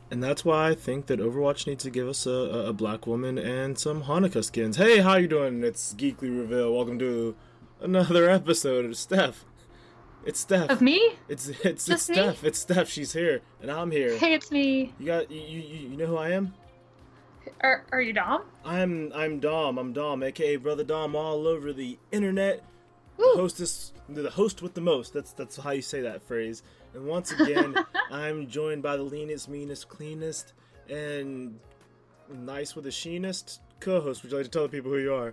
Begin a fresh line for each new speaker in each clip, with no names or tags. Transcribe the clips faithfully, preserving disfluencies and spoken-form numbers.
And that's why I think that Overwatch needs to give us a, a, a black woman and some Hanukkah skins. Hey, how you doing? It's Geekly Reveal. Welcome to another episode of Steph. It's Steph.
Of me?
It's it's it's
Just me?
Steph. It's Steph. She's here, and I'm here.
Hey, it's me.
You got you you, you know who I am?
Are are you Dom?
I'm I'm Dom. I'm Dom, aka Brother Dom, all over the internet.
Woo.
The hostess, the host with the most. That's that's how you say that phrase. And once again, I'm joined by the leanest, meanest, cleanest, and nice with the sheenest co-host. Would you like to tell the people who you are?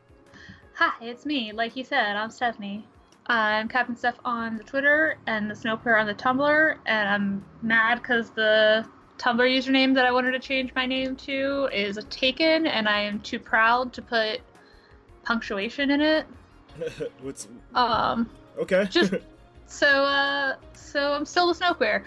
Hi, it's me. Like you said, I'm Stephanie. I'm Captain Steph on the Twitter and the Snowplayer on the Tumblr, and I'm mad because the Tumblr username that I wanted to change my name to is taken, and I am too proud to put punctuation in it.
What's
Um,
okay?
just so uh, so I'm still the Snowplayer.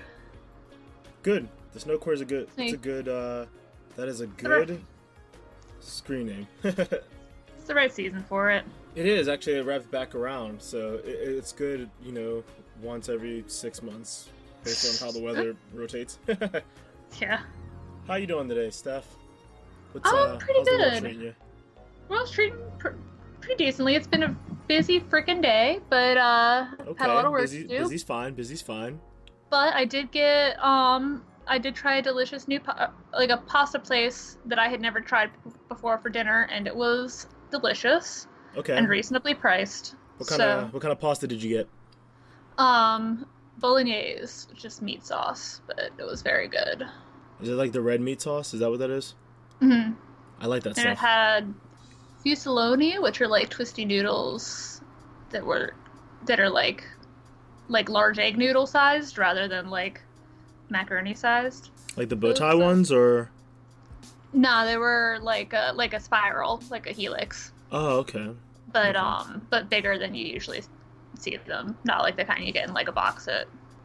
Good. The Snow Core is a good.
Me.
It's a good. Uh, that is a
Alright.
good screen name.
It's the right season for it.
It is actually it wraps back around, so it, it's good. You know, once every six months, based on how the weather rotates.
Yeah.
How you doing today, Steph? What's,
Oh, pretty
how's the world
good.
treating you?
Well, it's treating pr- pretty decently. It's been a busy freaking day, but uh,
Okay,
had a lot of work
busy,
to do.
busy's fine. Busy's fine.
But I did get um, I did try a delicious new pa- like a pasta place that I had never tried p- before for dinner, and it was delicious
Okay.
and reasonably priced.
What kind
so,
of what kind of pasta did you get?
um, bolognese, just meat sauce, but it was very good.
Is it like the red meat sauce? Is that what that is?
hmm
I like that
And it
stuff.
had fusiloni, which are like twisty noodles that were that are like like large egg noodle sized rather than like macaroni sized.
Like the bow tie
Those, uh,
ones, or
No, they were like a like a spiral, like a helix,
oh, okay.
but
Okay.
um, but bigger than you usually see them. Not like the kind you get in like a box at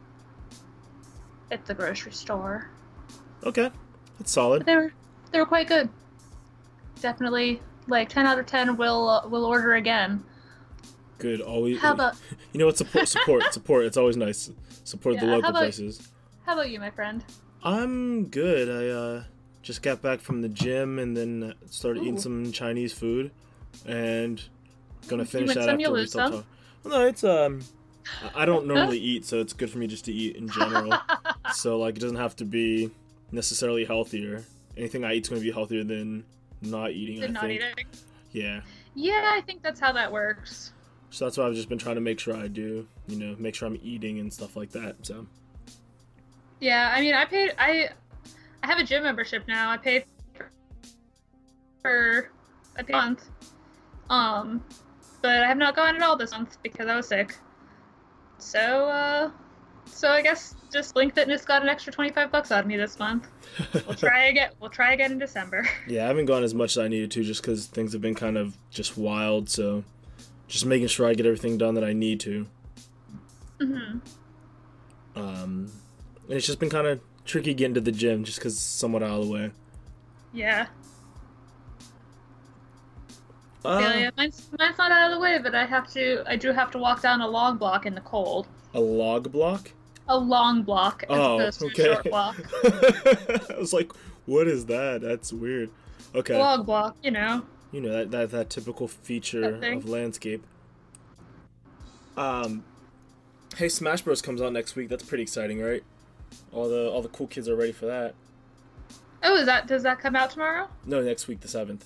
at the grocery store.
Okay, that's
But
solid.
they were they were quite good. Definitely like ten out of ten. Will uh, will order again.
Good. Always.
How about
You know what? Support, support, support. It's always nice. Support the
Yeah, how
local
about-
places.
how about you, my friend?
I'm good. I uh, just got back from the gym and then started eating
Ooh.
some Chinese food, and gonna
You
finish
win
that
some, you
after we
lose
stop
some.
talking. Well, no, it's um, I I don't normally eat, so it's good for me just to eat in general. So like, it doesn't have to be necessarily healthier. Anything I eat's gonna be healthier than not eating.
Did
I
not
think.
eat it.
Yeah.
Yeah, I think that's how that works.
So that's what I've just been trying to make sure I do. You know, make sure I'm eating and stuff like that. So.
Yeah, I mean, I paid. I I have a gym membership now. I paid for a month. Um, but I have not gone at all this month because I was sick. So, uh, so I guess just Blink Fitness got an extra twenty-five bucks out of me this month. We'll try again. We'll try again in December.
Yeah, I haven't gone as much as I needed to just because things have been kind of just wild. So, just making sure I get everything done that I need to.
hmm
Um, and it's just been kind of tricky getting to the gym just because it's somewhat out of the way.
Yeah.
Uh,
yeah, yeah. Mine's, mine's not out of the way, but I have to. I do have to walk down a long block in the cold.
A log block?
A long block as
Oh,
opposed to
okay.
a short block.
I was like, what is that? That's weird. Okay.
Log block, you know.
You know, that, that, that typical feature
That thing.
of landscape. Um, hey, Smash Bros. Comes out next week. That's pretty exciting, right? All the all the cool kids are ready for that.
Oh, is that does that come out tomorrow?
No, next week, the seventh.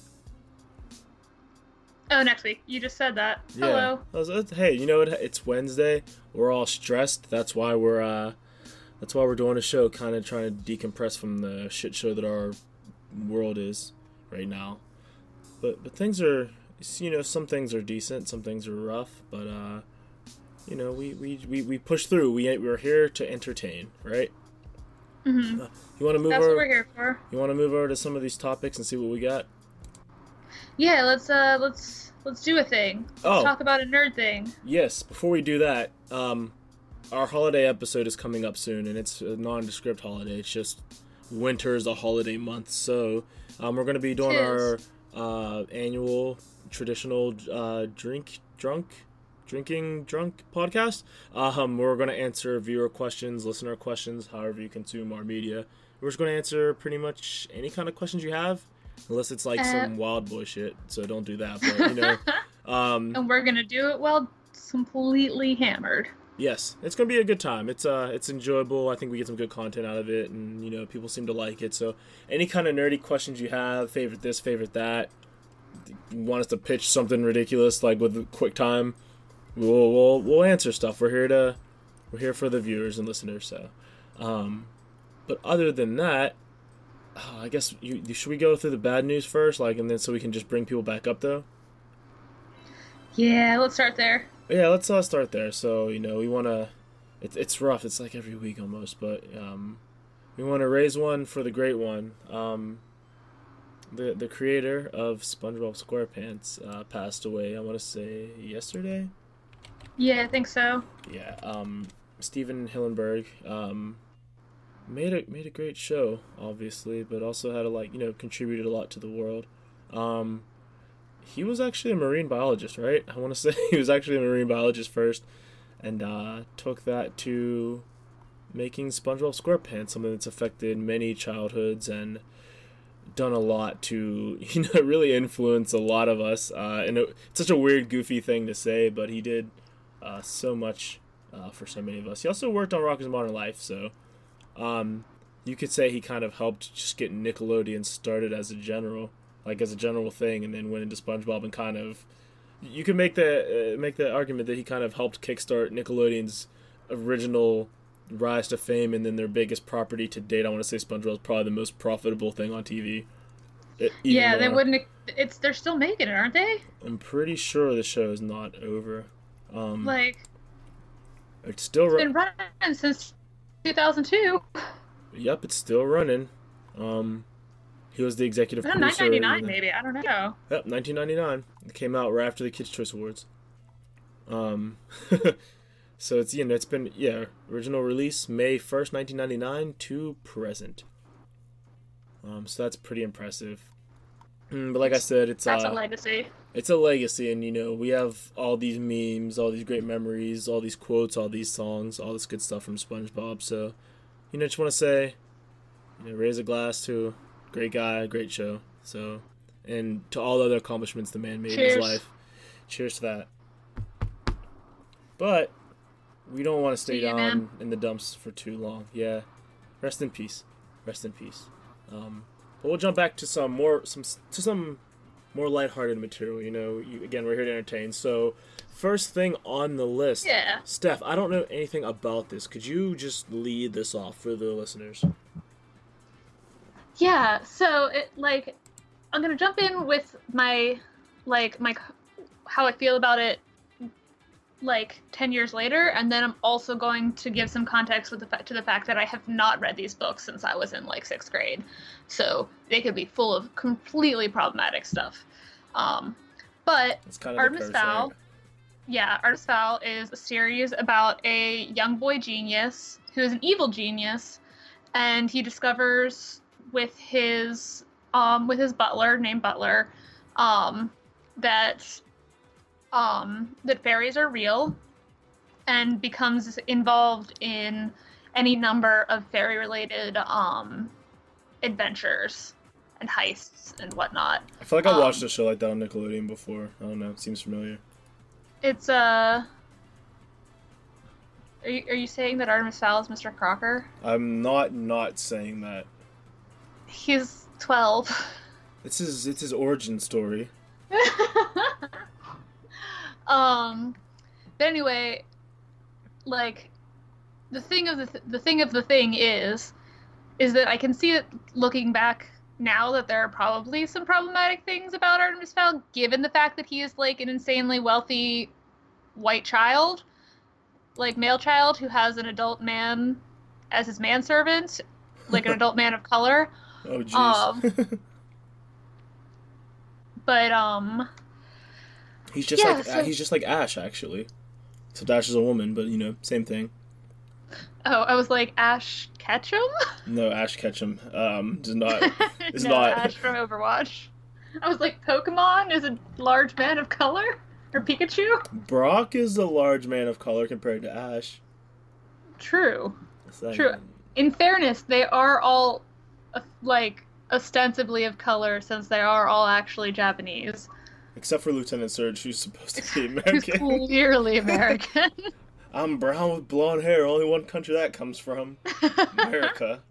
Oh, next week. You just said that.
Yeah.
Hello.
I was, uh, hey, you know what? It's Wednesday. We're all stressed. That's why we're uh, that's why we're doing a show, kind of trying to decompress from the shit show that our world is right now. But but things are, you know, some things are decent, some things are rough. But uh, you know, we we, we, we push through. We we're here to entertain, right?
hmm
Uh, you want to move
That's what
over?
we're here for.
You want to move over to some of these topics and see what we got?
Yeah, let's uh let's let's do a thing. Let's
Oh.
talk about a nerd thing.
Yes, before we do that, um, our holiday episode is coming up soon, and it's a nondescript holiday. It's just winter is a holiday month, so um, we're going to be doing our
Tis.
uh, annual traditional uh, drink drunk drinking drunk podcast. Um, we're going to answer viewer questions, listener questions, however you consume our media, we're just going to answer pretty much any kind of questions you have, unless it's like uh, some wild boy shit. So don't do that. But you know, um,
and we're gonna do it well, completely hammered.
Yes, it's gonna be a good time. It's uh, it's enjoyable. I think we get some good content out of it, and you know, people seem to like it. So, any kind of nerdy questions you have, favorite this, favorite that, you want us to pitch something ridiculous like with quick time, we'll we'll we'll answer stuff. We're here to, we're here for the viewers and listeners. So, um, but other than that, uh, I guess you, you should we go through the bad news first, like, and then so we can just bring people back up though.
Yeah, let's start there.
Yeah, let's uh, start there. So, you know, we want to... It, it's rough. It's like every week almost. But um, we want to raise one for the great one. Um, the the creator of SpongeBob SquarePants uh, passed away, I want to say, yesterday?
Yeah, I think so.
Yeah. Um, Steven Hillenburg um, made, a, made a great show, obviously, but also had, a, like, you know, contributed a lot to the world. Um... He was actually a marine biologist, right? I want to say he was actually a marine biologist first, and uh, took that to making SpongeBob SquarePants, something that's affected many childhoods and done a lot to, you know, really influence a lot of us. Uh, and it, it's such a weird, goofy thing to say, but he did uh, so much uh, for so many of us. He also worked on Rocko's Modern Life, so um, you could say he kind of helped just get Nickelodeon started as a general. Like as a general thing, and then went into SpongeBob and kind of, you could make the uh, make the argument that he kind of helped kickstart Nickelodeon's original rise to fame, and then their biggest property to date. I want to say SpongeBob is probably the most profitable thing on T V. It,
yeah, they more. wouldn't. It's they're still making it, aren't they?
I'm pretty sure the show is not over. Um,
like,
it's still
it's been running since two thousand two.
Yep, it's still running. Um. He was the executive producer.
nineteen ninety-nine, maybe. I don't know.
Yep, nineteen ninety-nine. It came out right after the Kids' Choice Awards. Um, so it's, you know, it's been, yeah, original release May first, nineteen ninety-nine to present. Um, so that's pretty impressive. Mm, but like I said, it's
that's
uh,
a legacy.
It's a legacy, and you know, we have all these memes, all these great memories, all these quotes, all these songs, all this good stuff from SpongeBob. So, you know, just want to say, you know, raise a glass to. Great guy, great show. So, and to all the other accomplishments the man made
Cheers.
in his life. Cheers to that. But we don't want to stay down man. in the dumps for too long. Yeah, rest in peace. Rest in peace. Um, but we'll jump back to some more some to some more lighthearted material. You know, you, again, we're here to entertain. So, first thing on the list.
Yeah.
Steph, I don't know anything about this. Could you just lead this off for the listeners?
Yeah, so it like I'm gonna jump in with my like my how I feel about it like ten years later, and then I'm also going to give some context with the fa- to the fact that I have not read these books since I was in like sixth grade, so they could be full of completely problematic stuff. Um, but
it's kind of
Artemis Fowl, yeah, Artemis Fowl is a series about a young boy genius who is an evil genius, and he discovers with his um with his butler named Butler um that um that fairies are real, and becomes involved in any number of fairy related um adventures and heists and whatnot.
I feel like I
um,
watched a show like that on Nickelodeon before. I don't know, it seems familiar.
It's uh are you, are you saying that Artemis Fowl is Mister Crocker?
I'm not not saying that.
He's twelve.
It's his it's his origin story.
um, but anyway, like the thing of the th- the thing of the thing is, is that I can see it looking back now that there are probably some problematic things about Artemis Fowl, given the fact that he is like an insanely wealthy white child, like male child who has an adult man as his manservant, like an adult man of color.
Oh jeez.
Um, but um,
he's just
yeah,
like
so...
he's just like Ash actually. So Ash is a woman, but you know, same thing.
Oh, I was like Ash Ketchum.
No, Ash Ketchum. Um, does not. Is
no,
not
Ash from Overwatch. I was like, Pokemon is a large man of color, or Pikachu.
Brock is a large man of color compared to Ash.
True. True. In fairness, they are all uh, like ostensibly of color since they are all actually Japanese.
Except for Lieutenant Surge, who's supposed to be
Who's
American.
clearly American.
I'm brown with blonde hair. Only one country that comes from. America.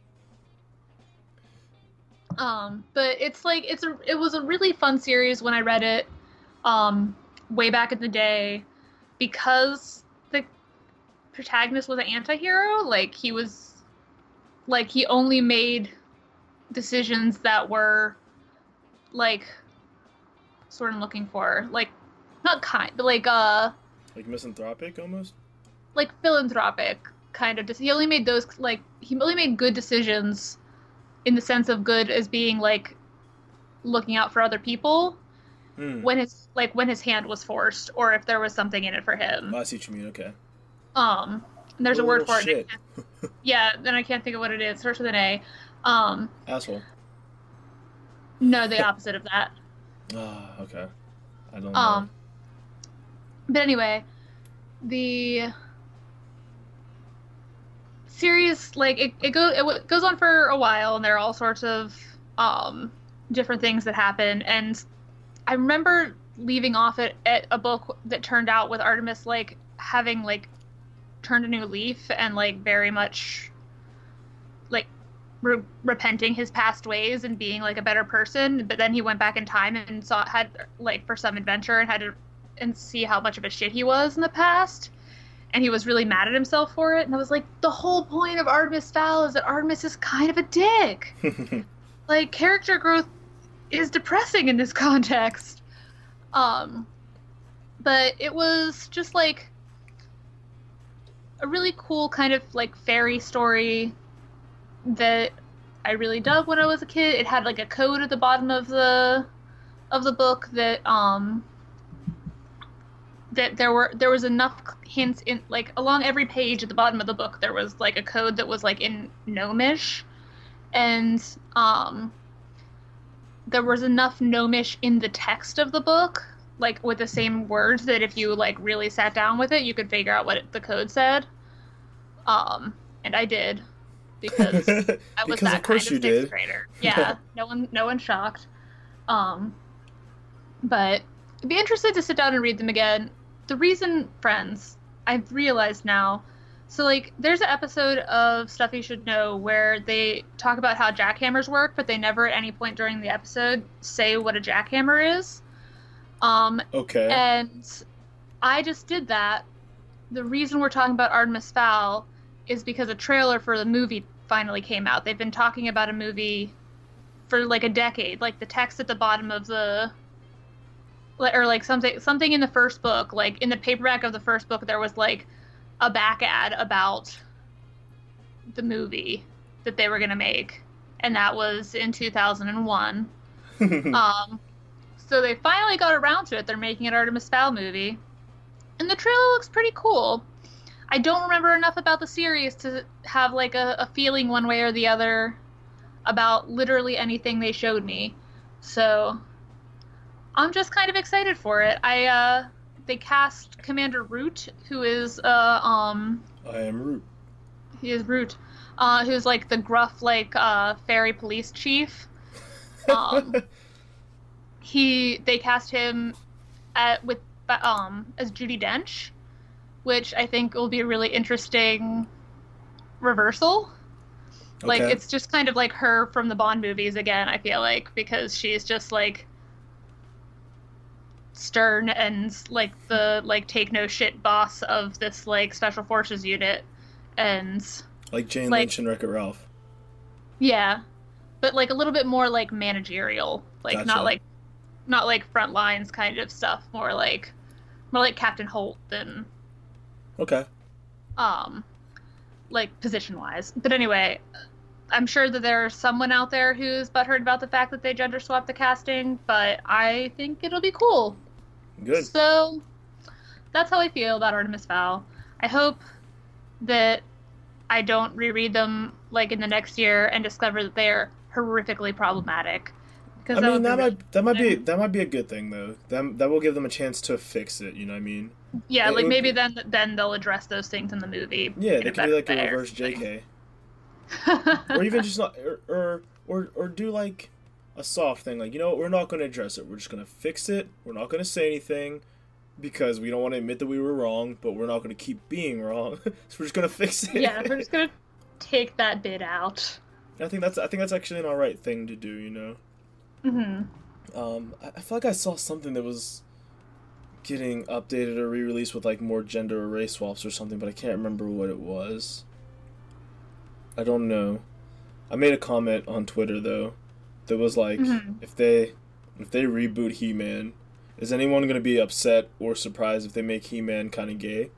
Um, but it's like it's a it was a really fun series when I read it, um, way back in the day, because the protagonist was an anti-hero. Like he was, like he only made decisions that were, like, what's the word I'm looking for? Like, not kind, but like uh,
Like misanthropic, almost?
like philanthropic kind of. Dec- he only made those like he only made good decisions, in the sense of good as being like looking out for other people,
Hmm.
when his like when his hand was forced or if there was something in it for him.
Oh, I see what you mean, okay.
Um, and there's a
What
word for
little
it. Yeah, then I can't think of what it is. It starts with an A. Um,
Asshole.
no, the opposite of that.
Ah, okay. I don't know.
Um, but anyway, the series like it it, go, it w- goes on for a while, and there are all sorts of um different things that happen. And I remember leaving off at, at a book that turned out with Artemis like having like turned a new leaf and like very much like re- repenting his past ways and being like a better person. But then he went back in time and saw had like for some adventure and had to and see how much of a shit he was in the past. And he was really mad at himself for it. And I was like, the whole point of Artemis Fowl is that Artemis is kind of a dick. Like, character growth is depressing in this context. Um, but it was just like a really cool kind of like fairy story that I really dug when I was a kid. It had like a code at the bottom of the of the book that um that there were there was enough hints in like along every page at the bottom of the book there was like a code that was like in Gnomish, and um there was enough Gnomish in the text of the book, like with the same words, that if you like really sat down with it you could figure out what it, the code said. Um and I did, because I was
Because
that
of course
kind of
you
sixth
did.
grader. Yeah, no one no one's shocked. Um but I'd be interested to sit down and read them again. The reason, friends, I've realized now, so like there's an episode of Stuff You Should Know where they talk about how jackhammers work, but they never at any point during the episode say what a jackhammer is. Um,
Okay.
and I just did that. The reason we're talking about Artemis Fowl is because a trailer for the movie finally came out. They've been talking about a movie for like a decade. Like the text at the bottom of the or like something something in the first book, like in the paperback of the first book there was like a back ad about the movie that they were going to make, and that was in two thousand one. um so they finally got around to it. They're making an Artemis Fowl movie, and the trailer looks pretty cool. I don't remember enough about the series to have like a, a feeling one way or the other about literally anything they showed me, so I'm just kind of excited for it. I uh they cast Commander Root, who is uh um
I am Root.
he is Root, uh who's like the gruff like uh fairy police chief. Um he they cast him at with um as Judi Dench, which I think will be a really interesting reversal. Like
Okay.
it's just kind of like her from the Bond movies again, I feel like, because she's just like stern and like the like take no shit boss of this like special forces unit, and
Like Jane
like-
Lynch and Wreck-It Ralph.
yeah, but like a little bit more like managerial, like
Gotcha.
not like not like front lines kind of stuff, more like more like Captain Holt than
Okay.
um like position wise. But anyway, I'm sure that there's someone out there who's butthurt about the fact that they gender swapped the casting, but I think it'll be cool.
Good.
So that's how I feel about Artemis Fowl. I hope that I don't reread them like in the next year and discover that they're horrifically problematic.
I
Because
mean, that
really
might that might be
interesting.
that might be a good thing though. That that will give them a chance to fix it. You know what I mean?
Yeah,
it
like
would
maybe
be-
then then they'll address those things in the movie.
Yeah,
in
they
a
could be
better
like a
way or
reverse
something.
J K. or even just not, or, or or or do like a soft thing, like, you know what, we're not going to address it. We're just going to fix it. We're not going to say anything because we don't want to admit that we were wrong, but we're not going to keep being wrong. So we're just going to fix it.
Yeah, we're just gonna take that bit out.
I think that's I think that's actually an alright thing to do, you know.
Mm-hmm.
Um, I, I feel like I saw something that was getting updated or re-released with like more gender or race swaps or something, but I can't remember what it was. I don't know. I made a comment on Twitter though that was like,
mm-hmm.
if they if they reboot He-Man, is anyone gonna be upset or surprised if they make He-Man kind of gay?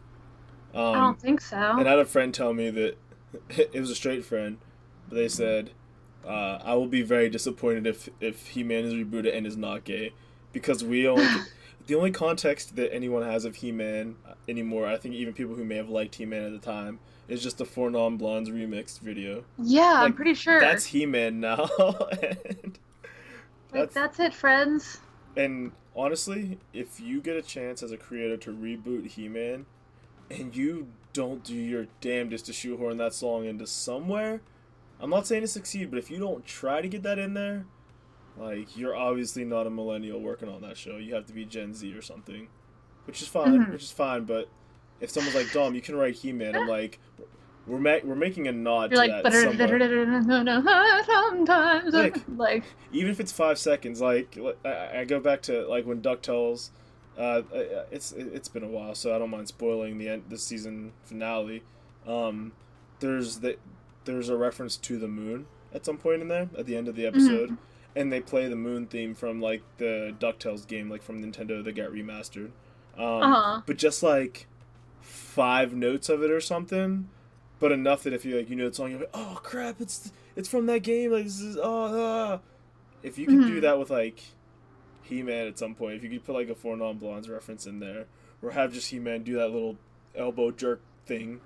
Um,
I don't think so.
And I had a friend tell me that it was a straight friend, but they said, uh, I will be very disappointed if if He-Man is rebooted and is not gay, because we only the only context that anyone has of He-Man anymore, I think even people who may have liked He-Man at the time, is just the Four Non Blondes remixed video.
Yeah,
like,
I'm pretty sure.
That's He-Man now. and
like, that's, that's it, friends.
And honestly, if you get a chance as a creator to reboot He-Man, and you don't do your damnedest to shoehorn that song into somewhere, I'm not saying to succeed, but if you don't try to get that in there, like, you're obviously not a millennial working on that show. You have to be Gen Z or something, which is fine,
mm-hmm.
which is fine, but if someone's like, Dom, you can write He-Man, I'm like, we're ma- we're making a nod
You're
to
like,
that somewhere.
sometimes,
like,
like,
even if it's five seconds, like, I, I go back to, like, when DuckTales, uh, it's it's been a while, so I don't mind spoiling the end, the season finale. Um, there's the, there's a reference to the moon at some point in there, at the end of the episode, mm-hmm. and they play the moon theme from, like, the DuckTales game, like, from Nintendo that got remastered. Um,
uh-huh.
But just, like, five notes of it or something, but enough that if you, like, you know the song, you're like, oh, crap, it's it's from that game, like, this is, oh, ah. If you can mm-hmm. do that with, like, He-Man at some point, if you could put, like, a Four Non Blondes reference in there, or have just He-Man do that little elbow jerk thing,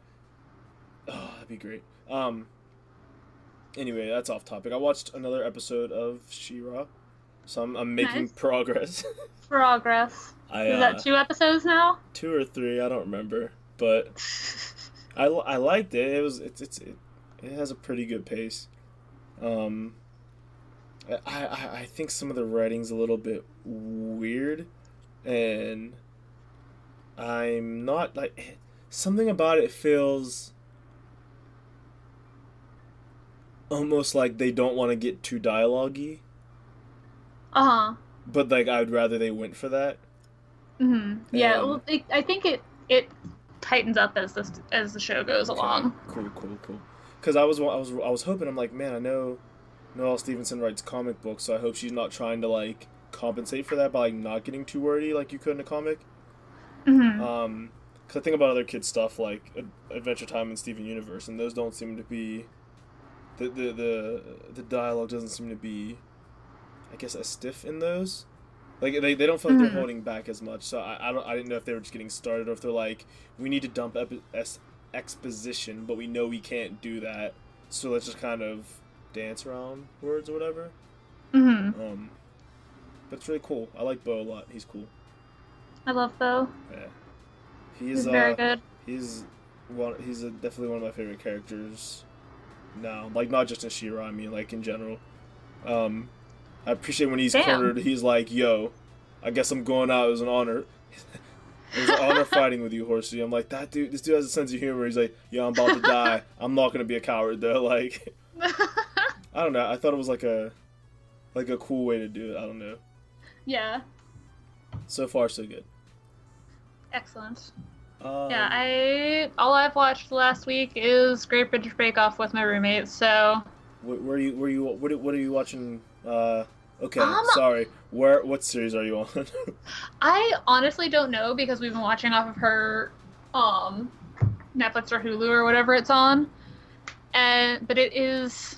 oh, that'd be great. Um, anyway, that's off topic. I watched another episode of She-Ra, so I'm, I'm making
nice.
progress.
Progress.
I,
Is
uh,
that two episodes now?
Two or three, I don't remember, but I, I liked it. It was it's it's it, it has a pretty good pace. Um, I, I I think some of the writing's a little bit weird, and I'm not like something about it feels almost like they don't want to get too dialogue-y.
Uh huh.
But like I'd rather they went for that.
Mm-hmm. Yeah,
And-
well, it, I think it it tightens up as this as the show goes
Okay.
along.
Cool, cool, cool. Because I was, I was, I was hoping. I'm like, man, I know Noelle Stevenson writes comic books, so I hope she's not trying to like compensate for that by like not getting too wordy like you could in a comic.
Mm-hmm.
Um, because I think about other kids' stuff like Ad- Adventure Time and Steven Universe, and those don't seem to be the the the the dialogue doesn't seem to be, I guess, as stiff in those. Like they, they don't feel like
Mhm.
they're holding back as much. So I I don't I didn't know if they were just getting started or if they're like, we need to dump epi- es- exposition, but we know we can't do that, so let's just kind of dance around words or whatever.
Mm-hmm.
Um, but it's really cool. I like Bo a lot. He's cool.
I love Bo.
Yeah, he's,
He's
uh,
very good.
He's one. He's a, definitely one of my favorite characters now. Like not just in She-Ra, I mean like in general. Um, I appreciate when he's
Damn.
cornered. He's like, "Yo, I guess I'm going out. It was an honor. It was an honor fighting with you, Horsey." I'm like, that dude. This dude has a sense of humor. He's like, "Yeah, I'm about to die. I'm not gonna be a coward though." Like, I don't know. I thought it was like a, like a cool way to do it. I don't know.
Yeah.
So far, so good.
Excellent.
Um,
Yeah, I all I've watched last week is Great British Bake Off with my roommate. So
Where, where are you? Where you? What? What are you watching? Uh, okay,
Um,
sorry. Where? What series are you on?
I honestly don't know because we've been watching off of her um Netflix or Hulu or whatever it's on. And but it is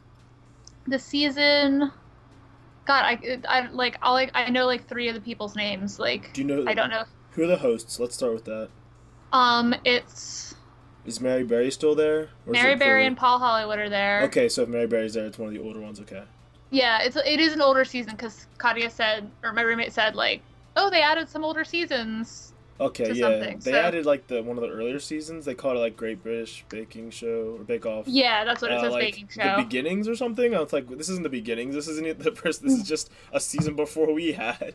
the season God, I I like all like I know like three of the people's names. Like
Do you know?
I don't know.
Who are the hosts? Let's start with that.
Um it's
Is Mary Berry still there? Or is
Mary
it
Berry
for-
and Paul Hollywood are there.
Okay, so if Mary Berry's there, it's one of the older ones. Okay.
Yeah, it's it is an older season because Katia said, or my roommate said, like, oh, they added some older seasons
Okay,
to
yeah,
something.
they
So
added like the one of the earlier seasons. They called it like Great British Baking Show or Bake Off.
yeah, that's what it
Uh,
says.
like
Baking
the
show.
beginnings or something. I was like, this isn't the beginnings. This isn't it the first. This is just a season before we had.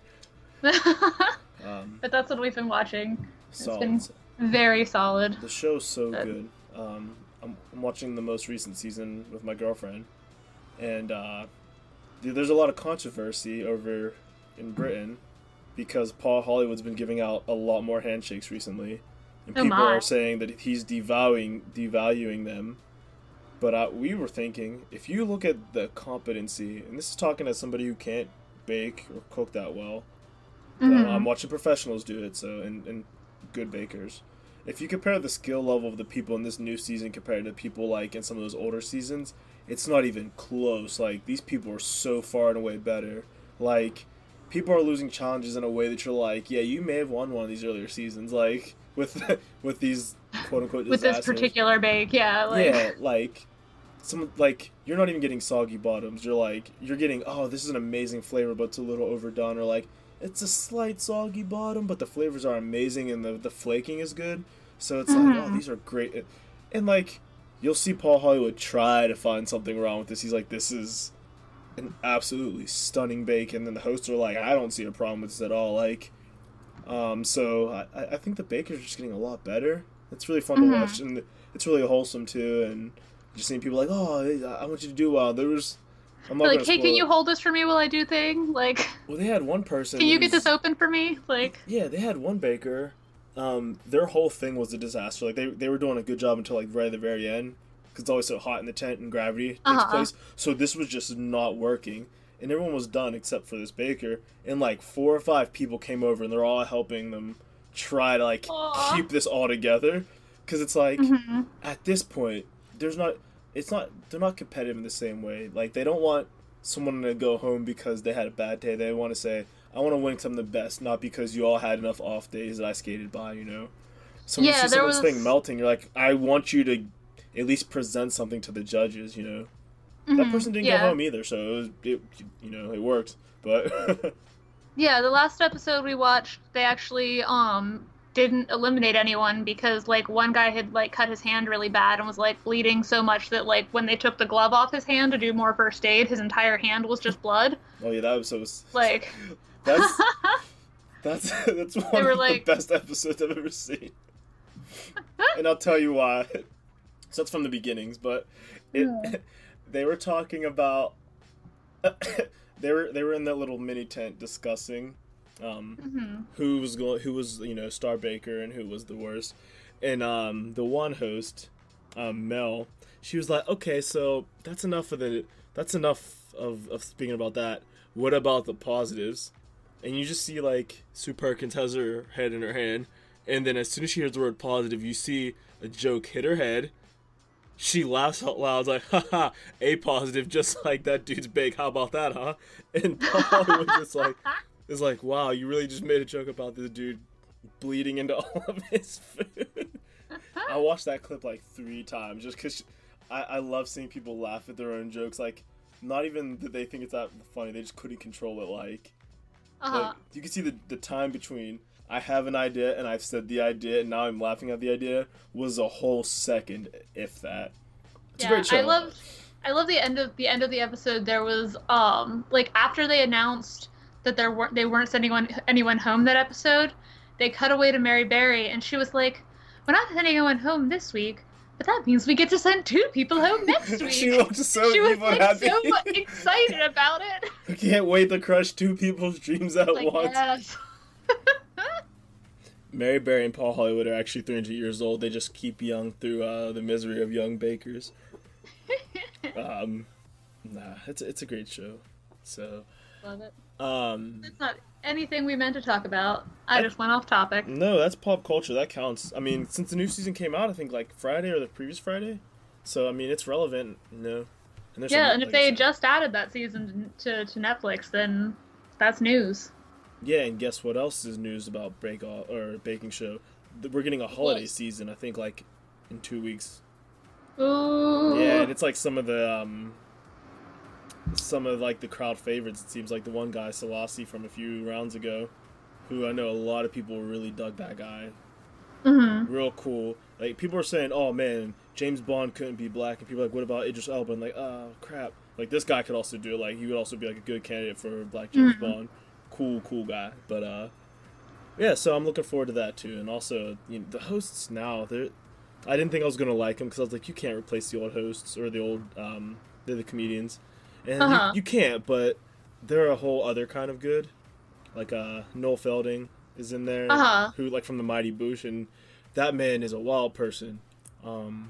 Um,
But that's what we've been watching. It's
solid.
been very solid.
The show's so
Good.
good. Um, I'm, I'm watching the most recent season with my girlfriend, and uh, th- there's a lot of controversy over in Britain because Paul Hollywood's been giving out a lot more handshakes recently, and
Oh
people
my.
are saying that he's devaluing devaluing them. But uh, we were thinking, if you look at the competency, and this is talking as somebody who can't bake or cook that well, but
Mhm.
I'm watching professionals do it, so and, and good bakers. If you compare the skill level of the people in this new season compared to people like in some of those older seasons, it's not even close. Like, these people are so far and away better. Like, people are losing challenges in a way that you're like, yeah, you may have won one of these earlier seasons, like with with these quote unquote
With
disasters.
this particular bake, yeah. Like,
Yeah, like some like you're not even getting soggy bottoms. You're like you're getting, oh, this is an amazing flavor, but it's a little overdone, or like it's a slight soggy bottom, but the flavors are amazing and the the flaking is good. So it's like, oh,
Mhm.
these are great. And like you'll see Paul Hollywood try to find something wrong with this. He's like, this is an absolutely stunning bake, and then the hosts are like, I don't see a problem with this at all. Like, um, so I, I think the bakers are just getting a lot better. It's really fun
Mhm.
to watch, and it's really wholesome too. And just seeing people like, oh, I want you to do well. There was, I'm not
like,
gonna
hey,
spoil
can you
it.
hold this for me while I do thing? Like,
Well, they had one person.
can you get
who's-
this open for me? Like,
Yeah, they had one baker. Um, their whole thing was a disaster. Like they they were doing a good job until like right at the very end, because it's always so hot in the tent and gravity takes
Uh-huh.
place. So this was just not working, and everyone was done except for this baker. And like four or five people came over, and they're all helping them try to like
Aw.
keep this all together. Because it's like
mhm.
at this point, there's not. It's not. They're not competitive in the same way. Like they don't want someone to go home because they had a bad day. They want to say, I want to win because I'm the best, not because you all had enough off days that I skated by, you know? So when
Yeah,
you see
there
someone's
was-
thing melting, you're like, I want you to at least present something to the judges, you know? That
Mhm.
person didn't
yeah.
go home either, so it, was, it you know, it worked. But
Yeah, the last episode we watched, they actually um didn't eliminate anyone because like one guy had like cut his hand really bad and was like bleeding so much that like when they took the glove off his hand to do more first aid, his entire hand was just blood.
oh yeah, that episode was
Like,
that's that's that's one
were
of
like-
the best episodes I've ever seen. And I'll tell you why. So that's from the beginnings, but it,
Yeah.
they were talking about they were they were in that little mini tent discussing um,
mhm.
who was going who was you know star baker and who was the worst, and um, the one host, um, Mel, she was like, okay, so that's enough of the that's enough of, of speaking about that. What about the positives? And you just see like Sue Perkins has her head in her hand, and then as soon as she hears the word positive, you see a joke hit her head. She laughs out loud, like, haha, A positive, just like that dude's bake. How about that, huh? And Paul was just like, is like, wow, you really just made a joke about this dude bleeding into all of his food. I watched that clip like three times just because I, I love seeing people laugh at their own jokes. Like, not even that they think it's that funny, they just couldn't control it. Like,
Uh-huh.
like you can see the, the time between I have an idea and I've said the idea and now I'm laughing at the idea was a whole second, if that. It's
yeah,
a great show.
I love I love the end of the end of the episode. There was um like after they announced that there weren't they weren't sending anyone anyone home that episode, they cut away to Mary Berry and she was like, "We're not sending anyone home this week, but that means we get to send two people home next week."
She looked so
She was
evil and
like
happy.
so excited about it.
I can't wait to crush two people's dreams at
Like,
once.
yes.
Mary Berry and Paul Hollywood are actually three hundred years old. They just keep young through uh, the misery of young bakers. um, nah, it's it's a great show. So,
Love it.
um,
It's not anything we meant to talk about. I just went off topic.
no, that's pop culture. That counts. I mean, since the new season came out, I think like Friday or the previous Friday. So I mean, it's relevant. You know. And there's
Yeah,
some-
and if
like I
they
said-
just added that season to, to Netflix, then that's news.
Yeah, and guess what else is news about Break Off or Baking Show? Th- We're getting a holiday
What?
season. I think like in two weeks.
Ooh.
Yeah, and it's like some of the um, some of like the crowd favorites. It seems like the one guy Selassie from a few rounds ago. who I know a lot of people really dug that guy.
Mm-hmm.
Real cool. Like, people are saying, oh man, James Bond couldn't be black, and people are like, what about Idris Elba? And like, oh crap. Like, this guy could also do it. Like, he would also be like a good candidate for black James mm-hmm. Bond. Cool, cool guy. But uh, yeah. So I'm looking forward to that too. And also, you know, the hosts now, they're. I didn't think I was gonna like them because I was like, you can't replace the old hosts or the old um, they're the comedians, and uh-huh. you, you can't. But they're a whole other kind of good. Like uh, Noel Felding is in there,
uh-huh.
who like from the Mighty Boosh, and that man is a wild person. Um,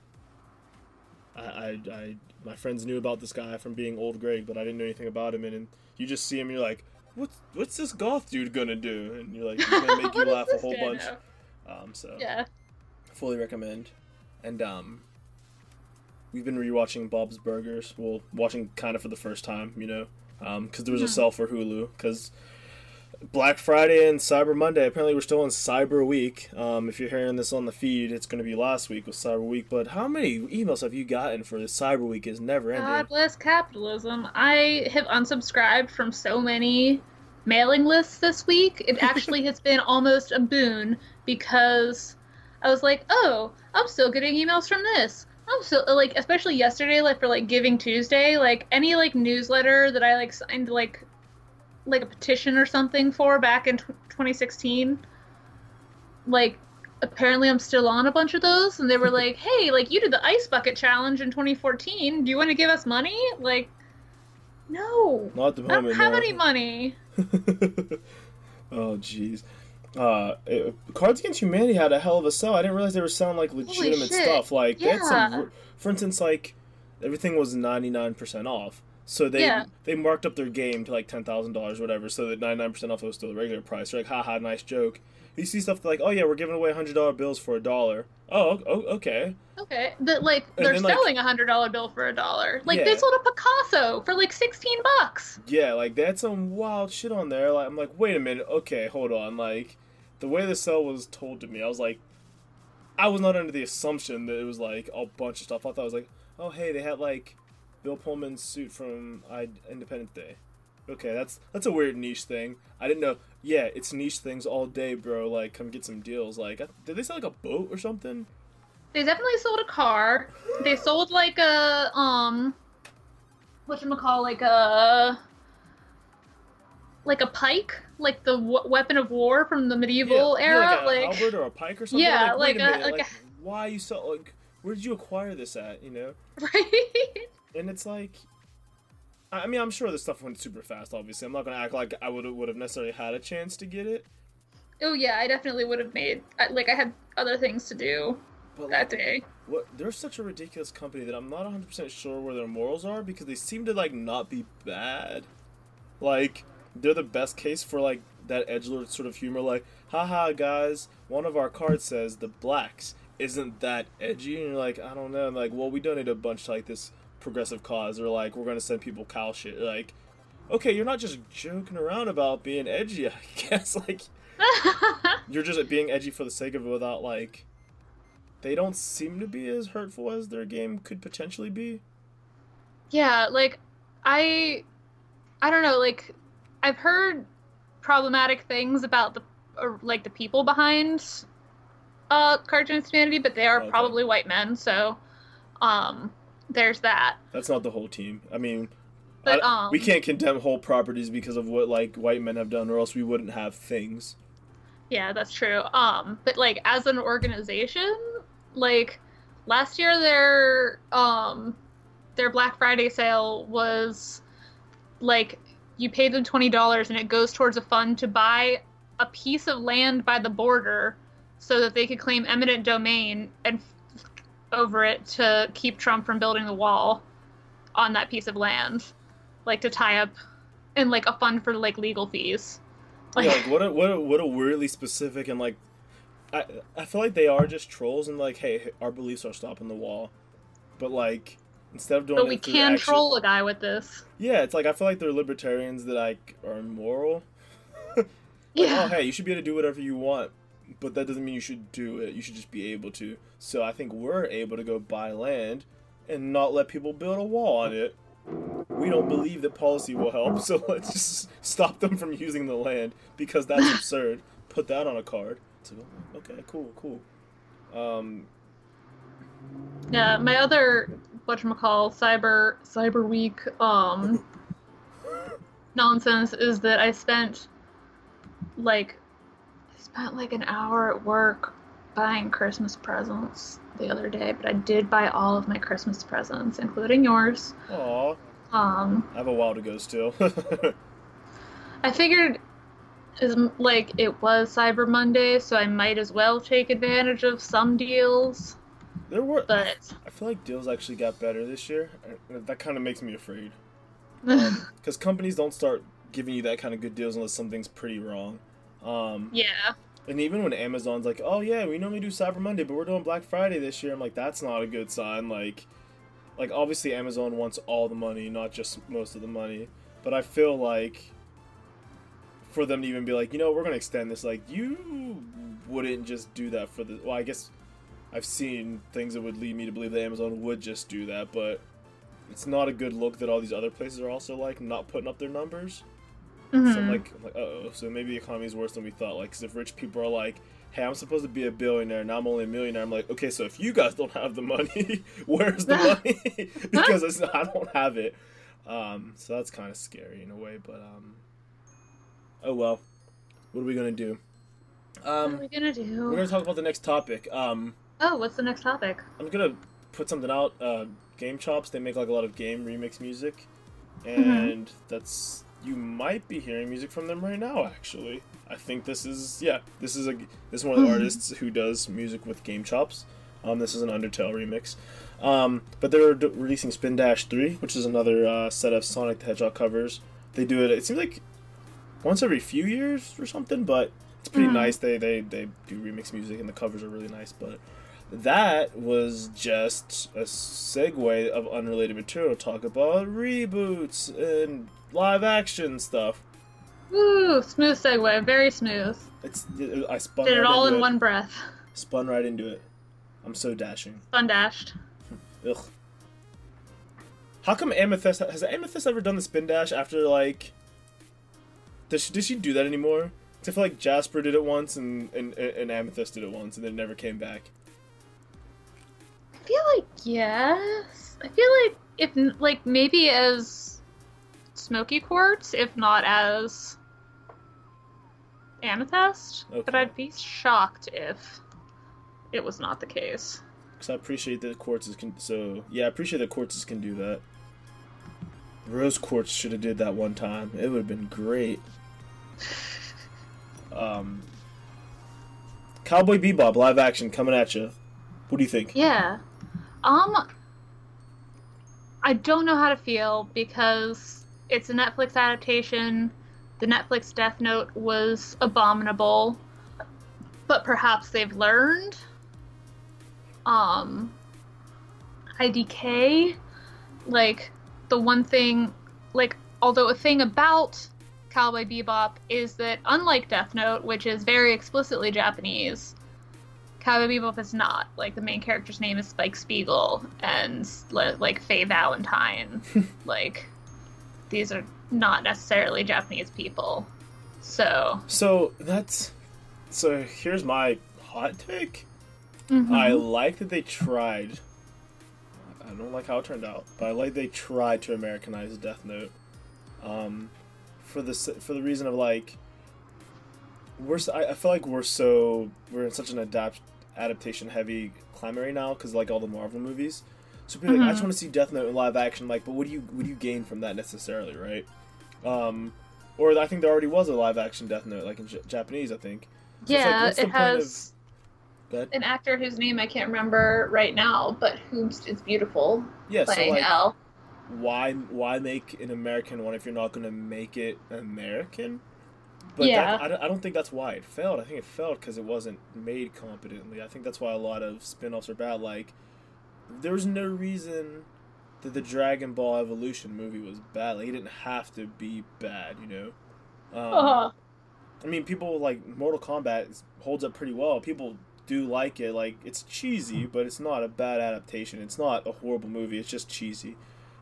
I, I, I, my friends knew about this guy from being Old Greg, but I didn't know anything about him. And, and you just see him, you're like, what's what's this goth dude gonna do? And you're like, he's gonna make you laugh a whole bunch. Um, so
yeah.
Fully recommend. And um, we've been rewatching Bob's Burgers. Well, watching kind of for the first time, you know, um, because there was a sale for Hulu. Because Black Friday and Cyber Monday, apparently we're still in Cyber Week. Um, if you're hearing this on the feed, it's going to be last week with Cyber Week. But how many emails have you gotten for this Cyber Week? Is never ending.
God bless capitalism. I have unsubscribed from so many mailing lists this week. It actually has been almost a boon because I was like, oh, I'm still getting emails from this. I'm still, like, especially yesterday, like, for, like, Giving Tuesday, like, any, like, newsletter that I, like, signed, like, like, a petition or something for back in twenty sixteen, like, apparently I'm still on a bunch of those, and they were like, hey, like, you did the Ice Bucket Challenge in twenty fourteen, do you want to give us money? Like, no.
Not at the moment,
I don't have
no.
any money.
Oh, jeez. Uh, it, Cards Against Humanity had a hell of a sell. I didn't realize they were selling like legitimate stuff. Like,
yeah.
they had some, for instance, like everything was ninety-nine percent off. So they
yeah.
they marked up their game to like ten thousand dollars, whatever, so that ninety-nine percent off was still the regular price. They're like, haha, nice joke. You see stuff like, oh yeah, we're giving away one hundred dollar bills for a dollar. Oh, oh, okay.
Okay, but like
And
they're
then, like-
selling a hundred dollar bill for a dollar. Like
Yeah.
they sold a Picasso for like sixteen bucks.
Yeah, like they had some wild shit on there. Like, I'm like, wait a minute, okay, hold on. Like, the way the sale was told to me, I was like, I was not under the assumption that it was like a bunch of stuff. I thought it was like, oh hey, they had like Bill Pullman's suit from I- Independence Day. Okay, that's that's a weird niche thing. I didn't know. Yeah, it's niche things all day, bro. Like, come get some deals. Like, did they sell like a boat or something?
They definitely sold a car. They sold like a um, whatchamacall, like a like a pike, like the w- weapon of war from the medieval
yeah,
era,
yeah, like a
like
halberd or a pike or something.
yeah,
like, wait
like
a
a-
minute,
like
like,
a-
why you sell? Like, where did you acquire this at? You know?
right.
And it's like, I mean, I'm sure this stuff went super fast. Obviously, I'm not gonna act like I would would have necessarily had a chance to get it.
Oh yeah, I definitely would have made I- like I had other things to do
But
that
like,
day.
what? They're such a ridiculous company that I'm not one hundred percent sure where their morals are because they seem to like not be bad. Like, they're the best case for like that edgelord sort of humor. Like, haha, guys, one of our cards says the blacks. Isn't that edgy? And you're like, I don't know. I'm like, well, we donate a bunch to like this progressive cause, or like we're gonna send people cow shit. Like, okay, you're not just joking around about being edgy, I guess. Like, you're just being edgy for the sake of it without like. They don't seem to be as hurtful as their game could potentially be.
Yeah, like I I don't know, like I've heard problematic things about the or, like the people behind uh Cards Against Humanity, but they are
Okay.
probably white men, so um there's that.
That's not the whole team. I mean,
But
I-
um
we can't condemn whole properties because of what like white men have done, or else we wouldn't have things.
yeah, that's true. Um but like as an organization, like last year their um their Black Friday sale was like you pay them twenty dollars and it goes towards a fund to buy a piece of land by the border so that they could claim eminent domain and f- over it to keep Trump from building the wall on that piece of land, like to tie up and like a fund for like legal fees. Like,
Yeah, like what a what a, what a weirdly specific and like, I I feel like they are just trolls and like, hey, our beliefs are stopping the wall, but like instead of doing
but
it
we
through
can
actual-
troll a guy with this.
Yeah, it's like I feel like they're libertarians that like are immoral. Like,
Yeah.
oh, hey, you should be able to do whatever you want, but that doesn't mean you should do it. You should just be able to. So I think we're able to go buy land and not let people build a wall on it. We we don't believe that policy will help, so let's just stop them from using the land because that's absurd. Put that on a card. It's like, oh, okay, cool, cool. Um,
Yeah, my other whatchamacall cyber cyber week um nonsense is that I spent like I spent like an hour at work buying Christmas presents the other day, but I did buy all of my Christmas presents, including yours.
aw.
Um,
I have a while to go still.
I figured as like it was Cyber Monday, so I might as well take advantage of some deals.
There were,
But
I feel like deals actually got better this year. That kind of makes me afraid. Because um, companies don't start giving you that kind of good deals unless something's pretty wrong. Um,
yeah.
And even when Amazon's like, oh yeah, we normally do Cyber Monday, but we're doing Black Friday this year, I'm like, that's not a good sign. Like, like obviously Amazon wants all the money, not just most of the money. But I feel like for them to even be like, you know, we're going to extend this, like, you wouldn't just do that for the... Well, I guess I've seen things that would lead me to believe that Amazon would just do that, but it's not a good look that all these other places are also, like, not putting up their numbers.
Mm-hmm.
So I'm like, I'm like, uh-oh, so maybe the economy is worse than we thought. Like, because if rich people are like, hey, I'm supposed to be a billionaire, now I'm only a millionaire, I'm like, okay, so if you guys don't have the money, where's the money? Because it's, I don't have it. Um, so that's kind of scary in a way, but, um, oh well. What are we going to do? Um,
what are we going to do?
We're going to talk about the next topic. Um,
oh, what's the next topic?
I'm going to put something out. Uh, Game Chops, they make, like, a lot of game remix music, and mm-hmm. that's... You might be hearing music from them right now, actually. I think this is, yeah, this is a this is one of the artists who does music with Game Chops. Um, this is an Undertale remix. Um, but they're d- releasing Spin Dash three, which is another uh, set of Sonic the Hedgehog covers. They do it, it seems like once every few years or something, but it's pretty mm-hmm. nice. They, they, they do remix music, and the covers are really nice, but that was just a segue of unrelated material. Talk about reboots and live action stuff.
Ooh, smooth segue, very smooth.
It's it, I spun
Did it
right
all in
it.
one breath.
Spun right into it. I'm so dashing.
Spun dashed.
Ugh. How come Amethyst has Amethyst ever done the spin dash after like? Does she, does she do that anymore? I feel like Jasper did it once and, and and Amethyst did it once and then never came back.
I feel like yes. I feel like if like maybe as Smoky Quartz, if not as Amethyst, okay. But I'd be shocked if it was not the case.
Because I appreciate that Quartzes can. So yeah, I appreciate that Quartzes can do that. Rose Quartz should have did that one time. It would have been great. um, Cowboy Bebop live action coming at you. What do you think?
Yeah. Um, I don't know how to feel because it's a Netflix adaptation. The Netflix Death Note was abominable, but perhaps they've learned. Um, I D K, like, the one thing, like, although a thing about Cowboy Bebop is that, unlike Death Note, which is very explicitly Japanese, Cowboy Bebop is not. Like, the main character's name is Spike Spiegel, and, like, Faye Valentine. Like, these are not necessarily Japanese people. So...
So, that's... So, here's my hot take.
Mm-hmm.
I like that they tried... I don't like how it turned out, but I like they tried to Americanize Death Note. Um, for the, for the reason of, like... We're, I, I feel like we're so... We're in such an adapt... adaptation-heavy climate right now because like all the Marvel movies. So people mm-hmm. like, I just want to see Death Note in live action. Like, but what do you what do you gain from that necessarily, right? Um, or I think there already was a live action Death Note, like in J- Japanese, I think. So
yeah,
it's like,
it has of... an actor whose name I can't remember right now, but who is beautiful.
Yeah,
playing
so like,
L.
why why make an American one if you're not going to make it American? But
yeah.
that, I, I don't think that's why it failed. I think it failed because it wasn't made competently. I think that's why a lot of spin-offs are bad. Like, there was no reason that the Dragon Ball Evolution movie was bad. Like, it didn't have to be bad, you know? Um, uh-huh. I mean, people, like, Mortal Kombat holds up pretty well. People do like it. Like, it's cheesy, but it's not a bad adaptation. It's not a horrible movie. It's just cheesy.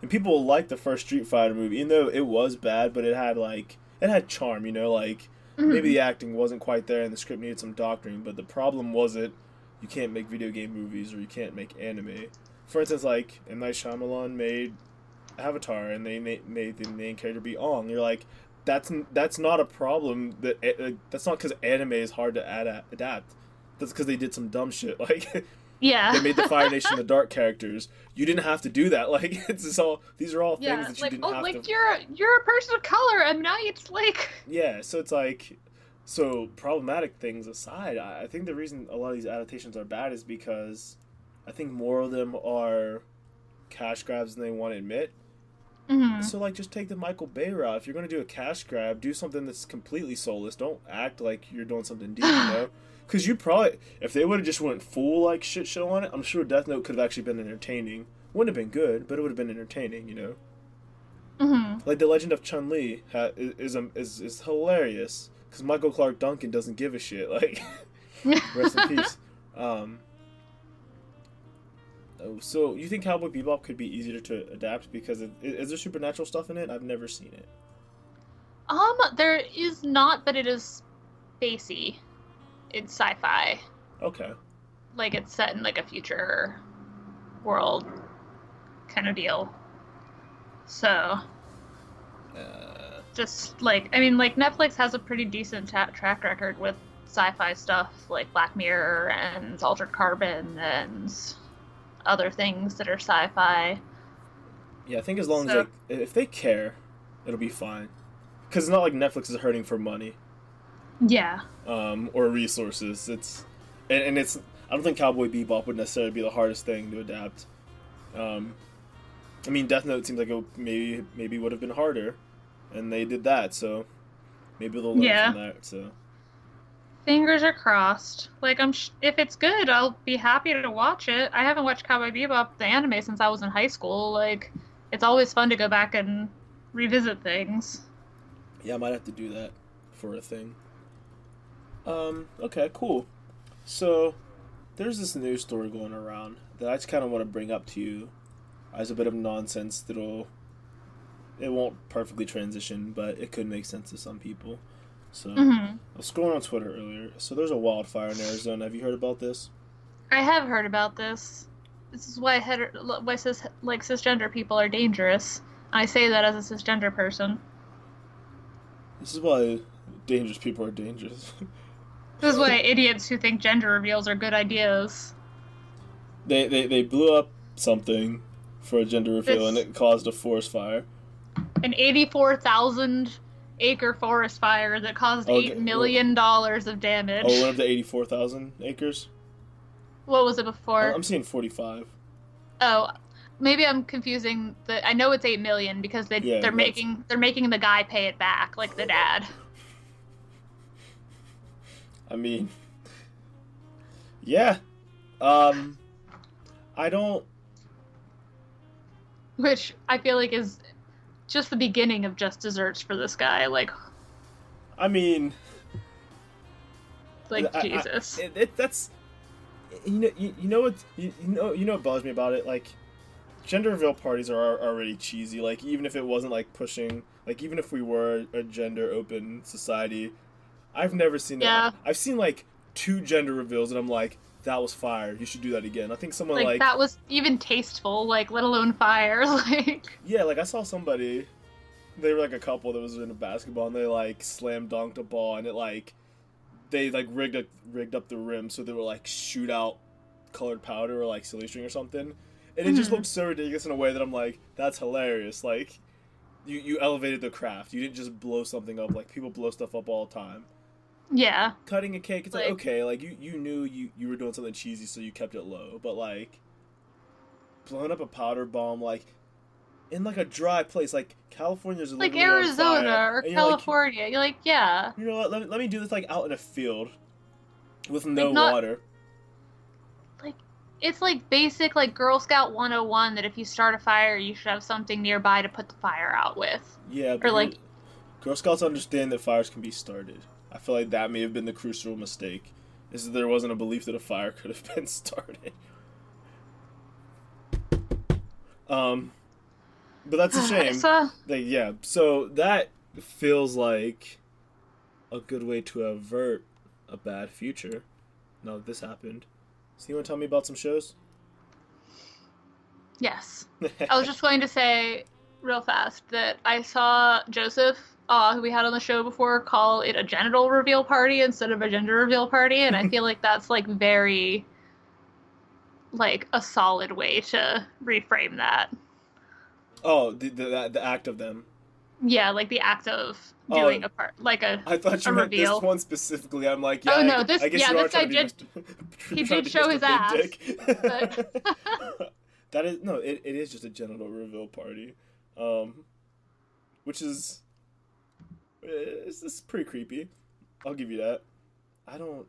and people liked the first Street Fighter movie, even though it was bad, but it had like it had charm, you know, like
Mm-hmm.
maybe the acting wasn't quite there and the script needed some doctoring, but the problem wasn't you can't make video game movies or you can't make anime. For instance, like M. Night Shyamalan made Avatar and they made, made the main character be Aang. You're like, that's that's not a problem. That uh, that's not because anime is hard to ad- adapt. That's because they did some dumb shit. Like,
Yeah.
they made the Fire Nation the Dark characters. You didn't have to do that. Like, it's just all these are all things
Yeah,
that you
like
didn't
oh,
have
like
to.
you're you're a person of color, and now it's like
Yeah, so it's like, so problematic things aside, I I think the reason a lot of these adaptations are bad is because I think more of them are cash grabs than they want to admit.
Mhm.
So, like, just take the Michael Bay route. If you're going to do a cash grab, do something that's completely soulless. Don't act like you're doing something deep, you know? Because you probably, if they would have just went full, like, shit show on it, I'm sure Death Note could have actually been entertaining. Wouldn't have been good, but it would have been entertaining, you know?
Mhm.
Like, The Legend of Chun-Li ha- is, is, is, is hilarious. Because Michael Clark Duncan doesn't give a shit. Like, rest in peace. Um, oh, so, you think Cowboy Bebop could be easier to adapt because of, is there supernatural stuff in it? I've never seen it.
Um, there is not, but it is spacey. It's sci-fi.
Okay.
Like it's set in like a future world kind of deal. So,
Uh,
just like I mean, like Netflix has a pretty decent ta- track record with sci-fi stuff, like Black Mirror and Altered Carbon and other things that are sci-fi.
yeah, I think as long
So-
as they, if they care, it'll be fine. Because it's not like Netflix is hurting for money
Yeah.
um, or resources. It's and, and it's. I don't think Cowboy Bebop would necessarily be the hardest thing to adapt. Um, I mean, Death Note seems like it maybe maybe would have been harder, and they did that, so maybe they'll learn
Yeah.
from that. So
Fingers are crossed. Like I'm, sh- if it's good, I'll be happy to watch it. I haven't watched Cowboy Bebop the anime since I was in high school. Like, it's always fun to go back and revisit things.
yeah, I might have to do that for a thing. Um. Okay. Cool. So there's this news story going around that I just kind of want to bring up to you as a bit of nonsense that'll it won't perfectly transition, but it could make sense to some people. So
hmm
I was scrolling on Twitter earlier. So there's a wildfire in Arizona. Have you heard about this?
I have heard about this. This is why heter- why cis- like cisgender people are dangerous. I say that as a cisgender person.
This is why dangerous people are dangerous.
This is why idiots who think gender reveals are good ideas.
they, they they blew up something for a gender reveal,
This-
and it caused a forest fire.
An eighty-four thousand acre forest fire that caused
Okay,
eight million dollars of damage.
Oh, it went up to eighty-four thousand acres.
What was it before?
I'm seeing forty-five.
Oh, maybe I'm confusing the. I know it's eight million because they
Yeah,
they're
that's-
making they're making the guy pay it back, like the dad.
I mean, yeah. Um, I don't.
Which I feel like is just the beginning of just desserts for this guy. Like,
I mean,
like
I- I-
Jesus.
it, it, that's you know you, you know what you, you know you know what bothers me about it, like gender reveal parties are, are already cheesy. Like, even if it wasn't like pushing, like even if we were a gender open society, I've never seen
Yeah.
it. I've seen like two gender reveals and I'm like, that was fire, you should do that again. I think someone
like,
like,
that was even tasteful. Like, let alone fire. Like,
yeah, like I saw somebody, they were like a couple that was in a basketball and they like slam dunked a ball and it like they like rigged a, rigged up the rim so they were like shoot out colored powder or like silly string or something, and it just
Mhm.
looked so ridiculous in a way that I'm like, that's hilarious. Like, you you elevated the craft. You didn't just blow something up. Like, people blow stuff up all the time.
yeah.
Cutting a cake, it's like,
Like-
okay, like you you knew you you were doing something cheesy, so you kept it low. But like blowing up a powder bomb, like in like a dry place, like California's
Like
literally on
Arizona
fire,
or
and you're like,
California. You're like, yeah.
you know what? Let me, let me do this like out in a field with no
Like, not-
water.
Like, it's like basic, like Girl Scout one oh one that if you start a fire, you should have something nearby to put the fire out with.
Yeah, but
like-
Girl- Girl Scouts understand that fires can be started. I feel like that may have been the crucial mistake, is that there wasn't a belief that a fire could have been started. Um, But that's a shame.
So,
Like, yeah, so that feels like a good way to avert a bad future. Now that this happened. So you want to tell me about some shows?
yes. I was just going to say real fast that I saw Joseph, uh, who we had on the show before, call it a genital reveal party instead of a gender reveal party, and I feel like that's like very like a solid way to reframe that.
Oh, the the, the act of them.
Yeah, like the act of doing
Oh,
a part, like a
I thought you
a
meant
reveal.
this one specifically. I'm like, yeah,
Oh, no,
I,
this-
I guess
yeah,
you are
this guy
trying to
did-
be Mister
he
trying
did
to be
show
Mister
his
Big
ass,
Dick.
but
That is no, it, it is just a genital reveal party, um, which is it's, it's pretty creepy. I'll give you that. I don't.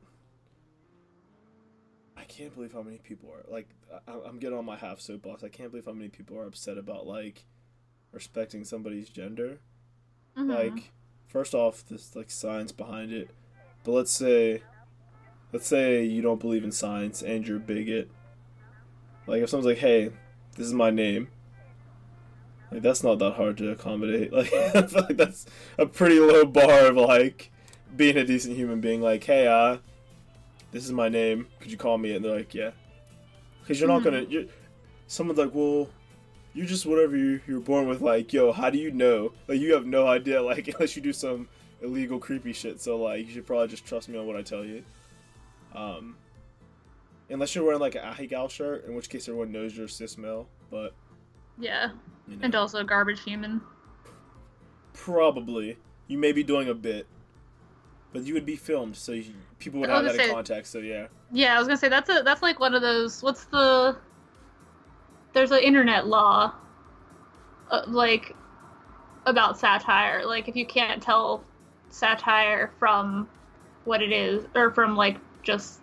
I can't believe how many people are like. I, I'm getting on my half soapbox. I can't believe how many people are upset about like respecting somebody's gender.
Mhm.
Like, first off, there's like science behind it, but let's say, let's say you don't believe in science and you're a bigot. Like, if someone's like, "Hey, this is my name," like that's not that hard to accommodate. Like, I feel like that's a pretty low bar of like being a decent human being. Like, "Hey, uh, this is my name. Could you call me it?" And they're like, "Yeah," because you're not
Mhm.
gonna. You're, someone's like, "Well, you're just whatever you you're born with." Like, yo, how do you know? Like, you have no idea. Like, unless you do some illegal creepy shit. So like, you should probably just trust me on what I tell you. Um. Unless you're wearing like an Ahi Gal shirt, in which case everyone knows you're a cis male, but
yeah,
you know,
and also a garbage human.
probably you may be doing a bit, but you would be filmed, so you, people would
I
have
was
that
gonna
in
say-
context. So yeah,
Yeah, I was gonna say that's a that's like one of those. What's the? There's an internet law, uh, like about satire. Like if you can't tell satire from what it is, or from like just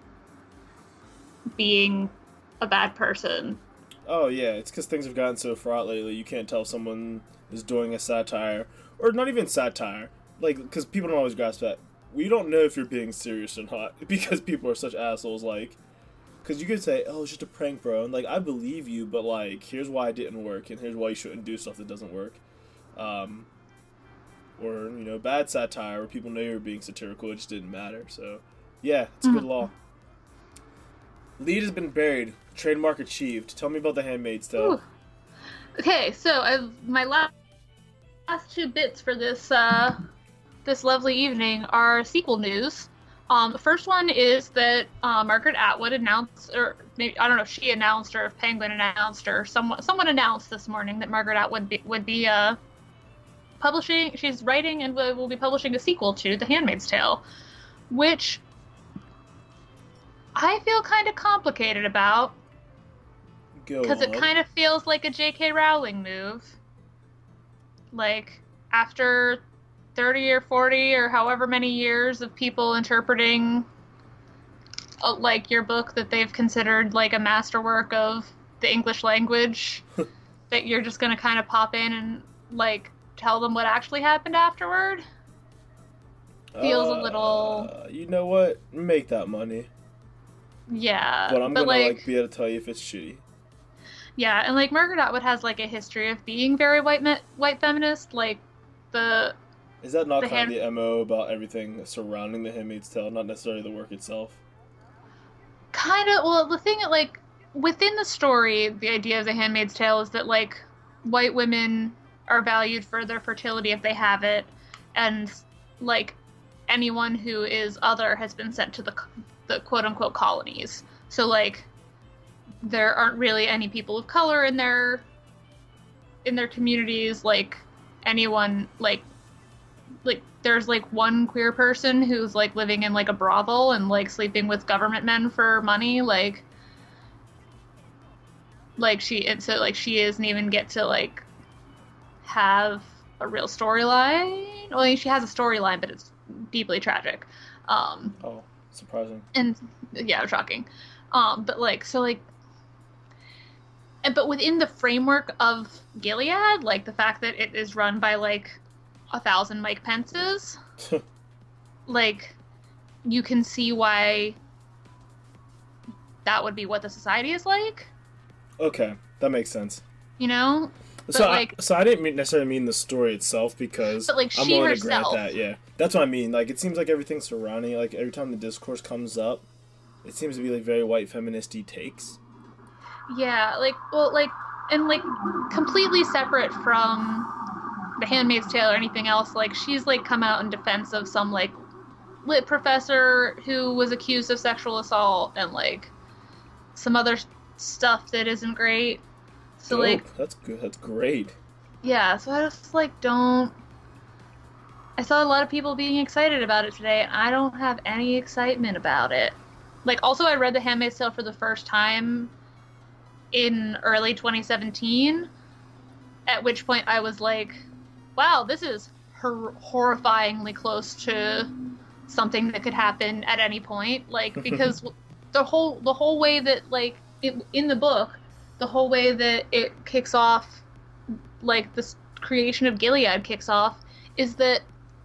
being a bad person.
oh yeah, it's because things have gotten so fraught lately. You can't tell if someone is doing a satire or not even satire, like because people don't always grasp that. We don't know if you're being serious or not because people are such assholes. Like, because you could say, "Oh, it's just a prank, bro," and like I believe you, but like here's why it didn't work, and here's why you shouldn't do stuff that doesn't work. Um, or you know, bad satire where people know you're being satirical, it just didn't matter. So, yeah, it's a good law. Lead has been buried. Trademark achieved. Tell me about The Handmaid's Tale.
Ooh. Okay, so I've, my last last two bits for this uh, this lovely evening are sequel news. Um, the first one is that uh, Margaret Atwood announced, or maybe I don't know if she announced or if Penguin announced or someone someone announced this morning that Margaret Atwood be, would be uh, publishing. She's writing and will, will be publishing a sequel to The Handmaid's Tale, which I feel kind of complicated about.
Go
Because it
on.
kind of feels like a J K. Rowling move. Like, after thirty or forty or however many years of people interpreting, uh, like, your book that they've considered, like, a masterwork of the English language, that you're just gonna kind of pop in and, like, tell them what actually happened afterward? Feels a little...
Uh, you know what? Make that money.
Yeah.
But I'm
but,
gonna
like,
like be able to tell you if it's shitty.
yeah, and, like, Margaret Atwood has, like, a history of being very white me- white feminist. Like, the...
Is that not
The
kind
hand-
of the M O about everything surrounding The Handmaid's Tale, not necessarily the work itself?
Kind of, well, the thing, like, within the story, the idea of The Handmaid's Tale is that, like, white women are valued for their fertility if they have it, and, like, anyone who is other has been sent to the, the quote-unquote colonies. So, like, there aren't really any people of color in their, in their communities, like, anyone, like, like, there's, like, one queer person who's, like, living in, like, a brothel and, like, sleeping with government men for money, like, like, she, and so, like, she doesn't even get to, like, have a real storyline. Well, she has a storyline, but it's deeply tragic. Um,
Oh, surprising.
and, yeah, shocking. Um, but, like, so, like, and, but within the framework of Gilead, like, the fact that it is run by, like, a thousand Mike Pences, like, you can see why that would be what the society is like,
Okay, that makes sense.
you know? But
so
like,
I, so I didn't mean, necessarily mean the story itself because
but like
I'm
she
willing
herself.
to grant that. Yeah, that's what I mean. Like it seems like everything surrounding it, like every time the discourse comes up, it seems to be like very white feministy takes.
Yeah, like well, like and like completely separate from The Handmaid's Tale or anything else. Like she's like come out in defense of some like lit professor who was accused of sexual assault and like some other stuff that isn't great. So
Dope.
like
That's good. That's great.
yeah, so I just like don't. I saw a lot of people being excited about it today, and I don't have any excitement about it. Like also, I read The Handmaid's Tale for the first time in early twenty seventeen, at which point I was like, wow, this is hor- horrifyingly close to something that could happen at any point. Like, because the whole the whole way that, like, it, in the book, the whole way that it kicks off, like, the creation of Gilead kicks off, is that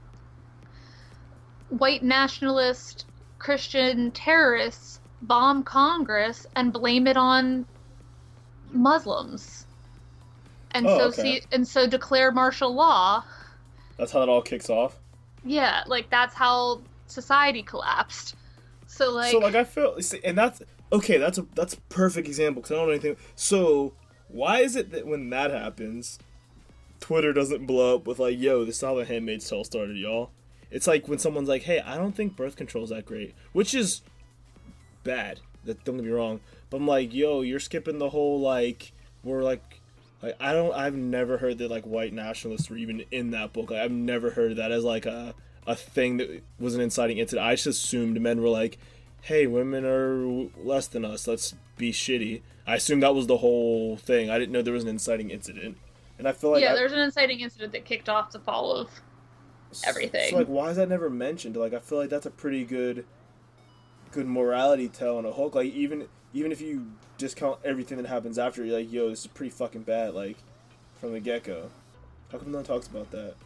white nationalist Christian terrorists bomb Congress and blame it on Muslims, and
oh,
so
okay.
see, and so declare martial law.
That's how it all kicks off.
Yeah, like that's how society collapsed. So like,
so like I feel, see, and that's okay. That's a that's a perfect example because I don't know anything. So why is it that when that happens, Twitter doesn't blow up with like, "Yo, this is how The Handmaid's Tale started, y'all"? It's like when someone's like, "Hey, I don't think birth control is that great," which is bad. That don't get me wrong, but I'm like, "Yo, you're skipping the whole like we're like." Like I don't, I've never heard that like white nationalists were even in that book. Like I've never heard that as like a a thing that was an inciting incident. I just assumed men were like, "Hey, women are less than us. Let's be shitty." I assumed that was the whole thing. I didn't know there was an inciting incident, and I feel like
yeah,
I,
there's an inciting incident that kicked off the fall of everything.
So like, why is that never mentioned? Like, I feel like that's a pretty good, good morality tale and a hook. Like even even if you discount everything that happens after, you're like, yo, this is pretty fucking bad, like, from the get-go. How come no one talks about that?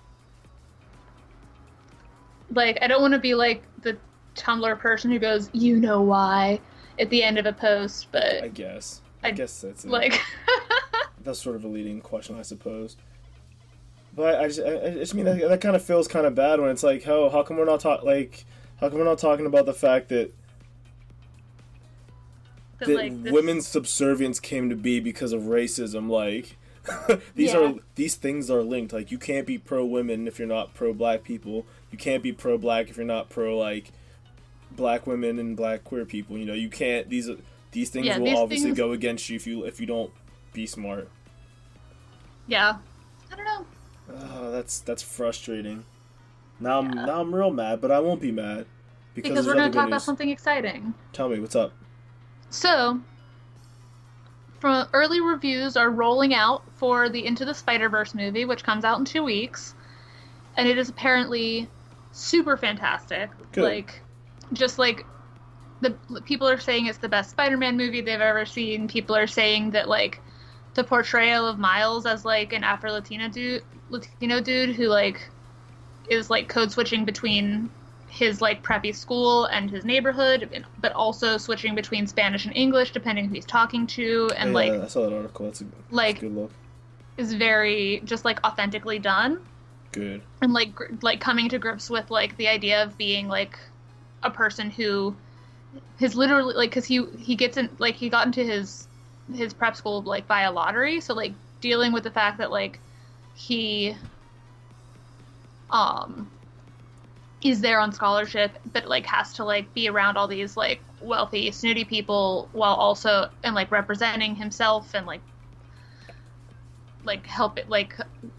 Like, I don't want to be, like, the Tumblr person who goes, you know why, at the end of a post, but...
I guess. I, I guess that's it.
Like...
That's sort of a leading question, I suppose. But I just, I, I just mean, that, that kind of feels kind of bad when it's like, oh, how come we're not talking, like, how come we're not talking about the fact that that, that like, this... women's subservience came to be because of racism. Like these yeah. are these things are linked. Like you can't be pro women if you're not pro black people. You can't be pro black if you're not pro like black women and black queer people. You know, you can't. These these things yeah, will these obviously things... go against you if you if you don't be smart.
Yeah, I don't know.
Oh, that's that's frustrating. Now I'm yeah. now I'm real mad, but I won't be mad
because, because we're going to talk about something exciting.
Tell me what's up.
So, from early reviews are rolling out for the Into the Spider-Verse movie, which comes out in two weeks, and it is apparently super fantastic.
Good.
Like, just like the people are saying it's the best Spider-Man movie they've ever seen. People are saying that like the portrayal of Miles as like an Afro-Latino dude, Latino dude who like is like code switching between his like preppy school and his neighborhood, but also switching between Spanish and English depending who he's talking to, and
yeah,
like
I saw that article. That's a,
like
that's a good look.
Is very just like authentically done.
Good.
And like gr- like coming to grips with like the idea of being like a person who his literally like because he he gets in like he got into his his prep school like via lottery, so like dealing with the fact that like he um is there on scholarship, but like has to like be around all these like wealthy, snooty people while also and like representing himself and like like help it like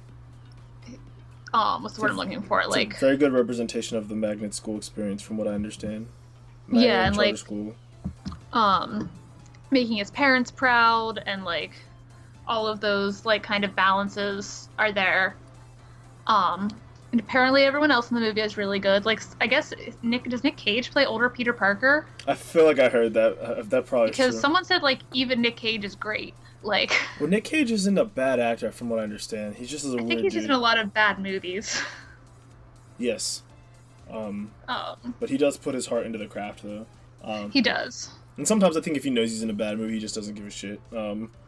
um what's the word I'm looking for?
It's
like
a very good representation of the magnet school experience from what I understand. Magnet
yeah, and like
school.
um making his parents proud and like all of those like kind of balances are there. Um And apparently everyone else in the movie is really good. Like, I guess, Nick does Nick Cage play older Peter Parker?
I feel like I heard that. Uh, that probably
Because
true.
someone said, like, even Nick Cage is great. Like...
Well, Nick Cage isn't a bad actor, from what I understand. He's just as a
I
weird
think he's
dude.
just in a lot of bad movies.
Yes. Um,
um,
but he does put his heart into the craft, though. Um,
he does.
And sometimes I think if he knows he's in a bad movie, he just doesn't give a shit. Um,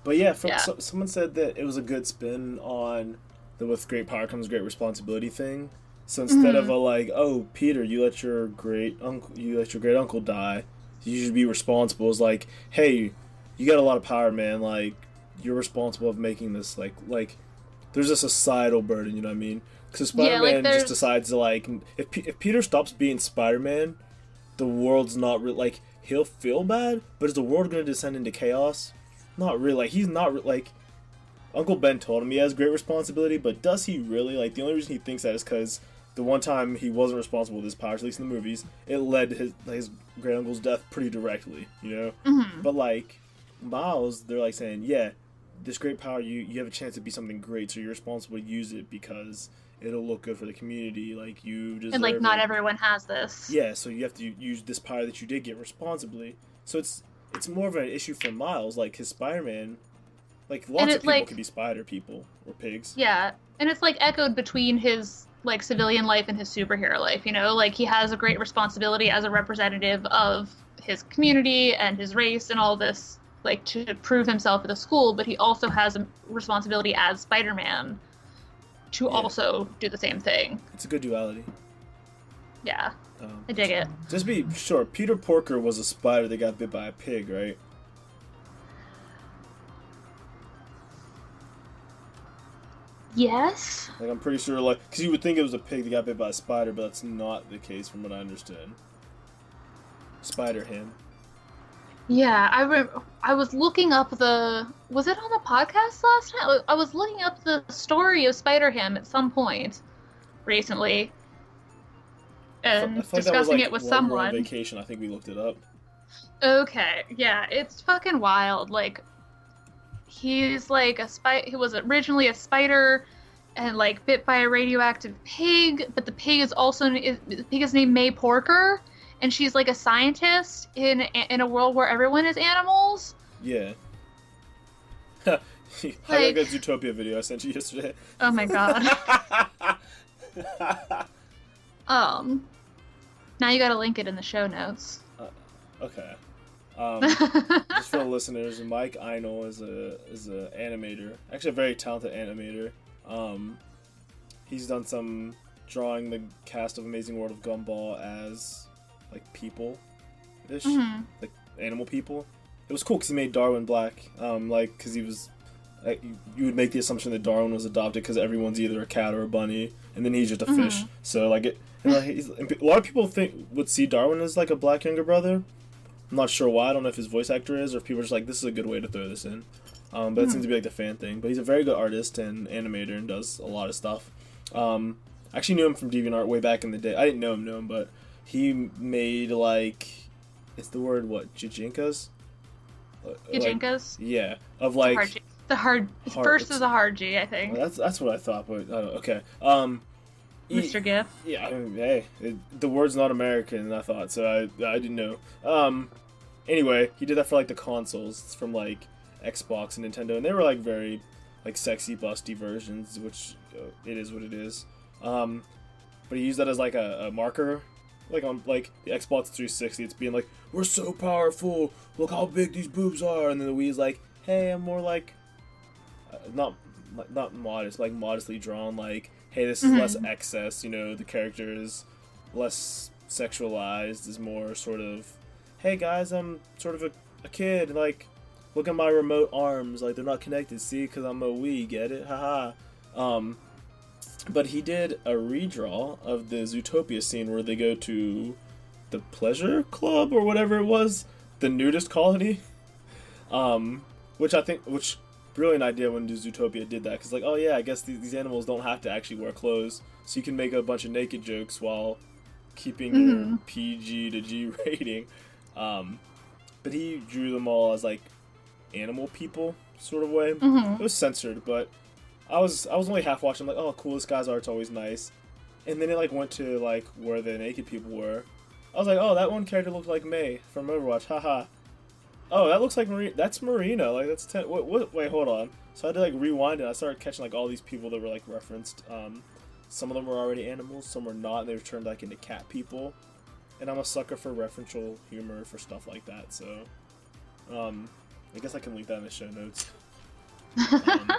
But yeah, from,
Yeah.
so, someone said that it was a good spin on the with great power comes great responsibility thing. So instead
Mhm.
of a like, oh Peter, you let your great uncle, you let your great uncle die, you should be responsible. It's like, hey, you got a lot of power, man. Like, you're responsible of making this. Like, like, there's a societal burden. You know what I mean? Because
Yeah,
Spider-Man
like, there's-
just decides to like, if P- if Peter stops being Spider-Man, the world's not re- like he'll feel bad, but is the world going to descend into chaos? Not really. Like, he's not re- like. Uncle Ben told him he has great responsibility, but does he really? Like, the only reason he thinks that is because the one time he wasn't responsible with his powers, at least in the movies, it led to his, his great uncle's death pretty directly, you know?
Mhm.
But, like, Miles, they're like saying, yeah, this great power, you, you have a chance to be something great, so you're responsible to use it because it'll look good for the community. Like, you deserve
And like, not
it.
everyone has this.
Yeah, so you have to use this power that you did get responsibly. So it's it's more of an issue for Miles, like his Spider-Man. Like, lots
And
of
it,
people
like-
can be spider people or pigs.
Yeah, and it's like echoed between his like civilian life and his superhero life. You know, like he has a great responsibility as a representative of his community and his race and all this, like to prove himself at the school. But he also has a responsibility as Spider-Man to
Yeah.
also do the same thing.
It's a good duality.
Yeah,
Um,
I dig it.
just be sure, Peter Porker was a spider that got bit by a pig, right?
Yes.
Like, I'm pretty sure, like, because you would think it was a pig that got bit by a spider, but that's not the case from what I understood. Spider him.
Yeah, I re- I was looking up the was it on the podcast last night? I was looking up the story of Spider-Ham at some point recently, and
I feel like that was,
discussing
like,
it with
while we were on
someone.
vacation, I think we looked it up.
Okay, yeah, it's fucking wild. Like, he's like a spy. He was originally a spider, and like bit by a radioactive pig. But the pig is also is, the pig is named May Porker, and she's like a scientist in in a world where everyone is animals.
Yeah. How like,
Like-
that Zootopia video I sent you yesterday?
Oh my god. um. Now you gotta link it in the show notes.
Okay. Um, just for the listeners, Mike Einel is a is a animator, actually a very talented animator. Um, he's done some drawing the cast of Amazing World of Gumball as like people, ish,
Mhm.
like animal people. It was cool because he made Darwin black, um, like because he was. Like, you- you would make the assumption that Darwin was adopted because everyone's either a cat or a bunny, and then he's just a fish.
Mhm.
So like it, and, like, he's, and a lot of people think would see Darwin as like a black younger brother. I'm not sure why. I don't know if his voice actor is, or if people are just like, this is a good way to throw this in. Um, but it
Hmm.
seems to be like the fan thing. But he's a very good artist and animator and does a lot of stuff. Um, I actually knew him from DeviantArt way back in the day. I didn't know him, know him, but he made like, it's the word what, Jijinkas? Uh, like-
Yajinkas.
yeah, of
It's a
like.
hard G. The hard. His
Hard-
first
it's-
is a hard G, I think.
Well, that's that's what I thought, but I don't know. Okay. Um, he-
Mister Giff.
Yeah, I mean, hey, it, the word's not American, I thought, so I I didn't know. Um, anyway, he did that for like the consoles from like Xbox and Nintendo, and they were like very like sexy, busty versions, which uh, it is what it is. Um, but he used that as like a, a marker, like on like the Xbox three sixty. It's being like, we're so powerful. Look how big these boobs are, and then the Wii's like, hey, I'm more like uh, not not modest, like modestly drawn. Like, hey, this is
Mhm.
less excess. You know, the character is less sexualized. Is more sort of, hey guys, I'm sort of a, a kid. Like, look at my remote arms. Like, they're not connected. See, because I'm a Wii. Get it? Haha. Um, but he did a redraw of the Zootopia scene where they go to the pleasure club or whatever it was, the nudist colony. Um, which I think, which brilliant idea when Zootopia did that, because like, oh yeah, I guess these, these animals don't have to actually wear clothes, so you can make a bunch of naked jokes while keeping your
Mhm.
P G to G rating. Um, but he drew them all as like animal people sort of way.
Mm-hmm.
It was censored, but I was I was only half watching. I'm like, oh, cool, this guy's art's always nice. And then it like went to like where the naked people were. I was like, oh, that one character looked like May from Overwatch. Haha. Oh, that looks like Marina. That's Marina. Like that's ten. What, what? Wait, hold on. So I had to like rewind it. I started catching like all these people that were like referenced. Um, some of them were already animals, some were not, and they were turned like into cat people. And I'm a sucker for referential humor for stuff like that. So, um, I guess I can link that in the show notes. Um,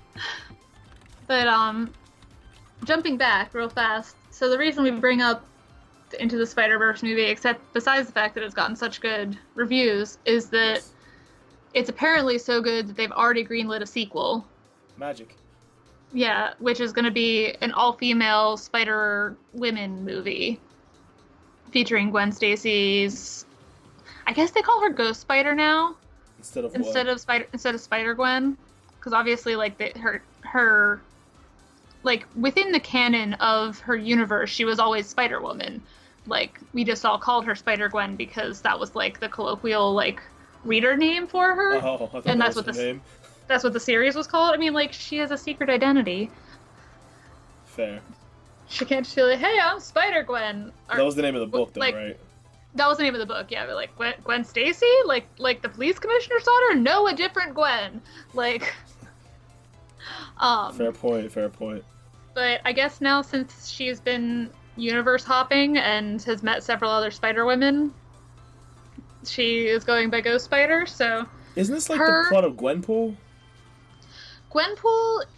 But, um, jumping back real fast, so the reason we bring up the Into the Spider-Verse movie, except besides the fact that it's gotten such good reviews, is that it's apparently so good that they've already greenlit a sequel.
magic.
Yeah, which is going to be an all-female Spider-Women movie featuring Gwen Stacy's. I guess they call her Ghost Spider now
Instead of
instead
what?
of Spider instead of Spider Gwen, because obviously, like they, her her like within the canon of her universe, she was always Spider Woman. Like we just all called her Spider Gwen because that was like the colloquial like reader name for her,
Oh, I thought
and
that
that's
was
what
her
the
name.
that's what the series was called. I mean, like she has a secret identity.
Fair.
She can't just be like, "Hey, I'm Spider Gwen."
That was the name of the book, though,
like,
right?
That was the name of the book, yeah. But like Gwen, Gwen Stacy, like like the police commissioner's daughter. No, a different Gwen. Like, um.
Fair point. Fair point.
But I guess now, since she's been universe hopping and has met several other Spider Women, she is going by Ghost Spider. So
Isn't this like
her-
the plot of Gwenpool?
Gwenpool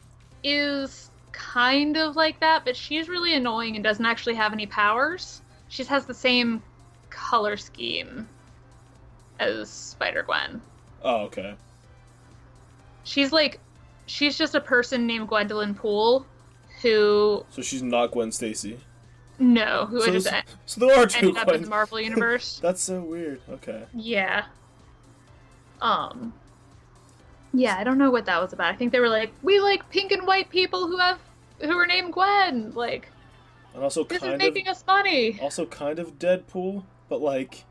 is kind of like that, but she's really annoying and doesn't actually have any powers. She has the same color scheme as Spider-Gwen.
Oh, okay.
She's like, she's just a person named Gwendolyn Poole who,
So she's not Gwen Stacy.
no, who
So,
just
this-
en-
so there are two
ended up in the
Gwen.
Marvel Universe.
That's so weird. Okay.
Yeah. Um. Yeah, I don't know what that was about. I think they were like, we like pink and white people who have who are named Gwen. Like,
And also
this is
kind of,
making us money.
also kind of Deadpool, but like,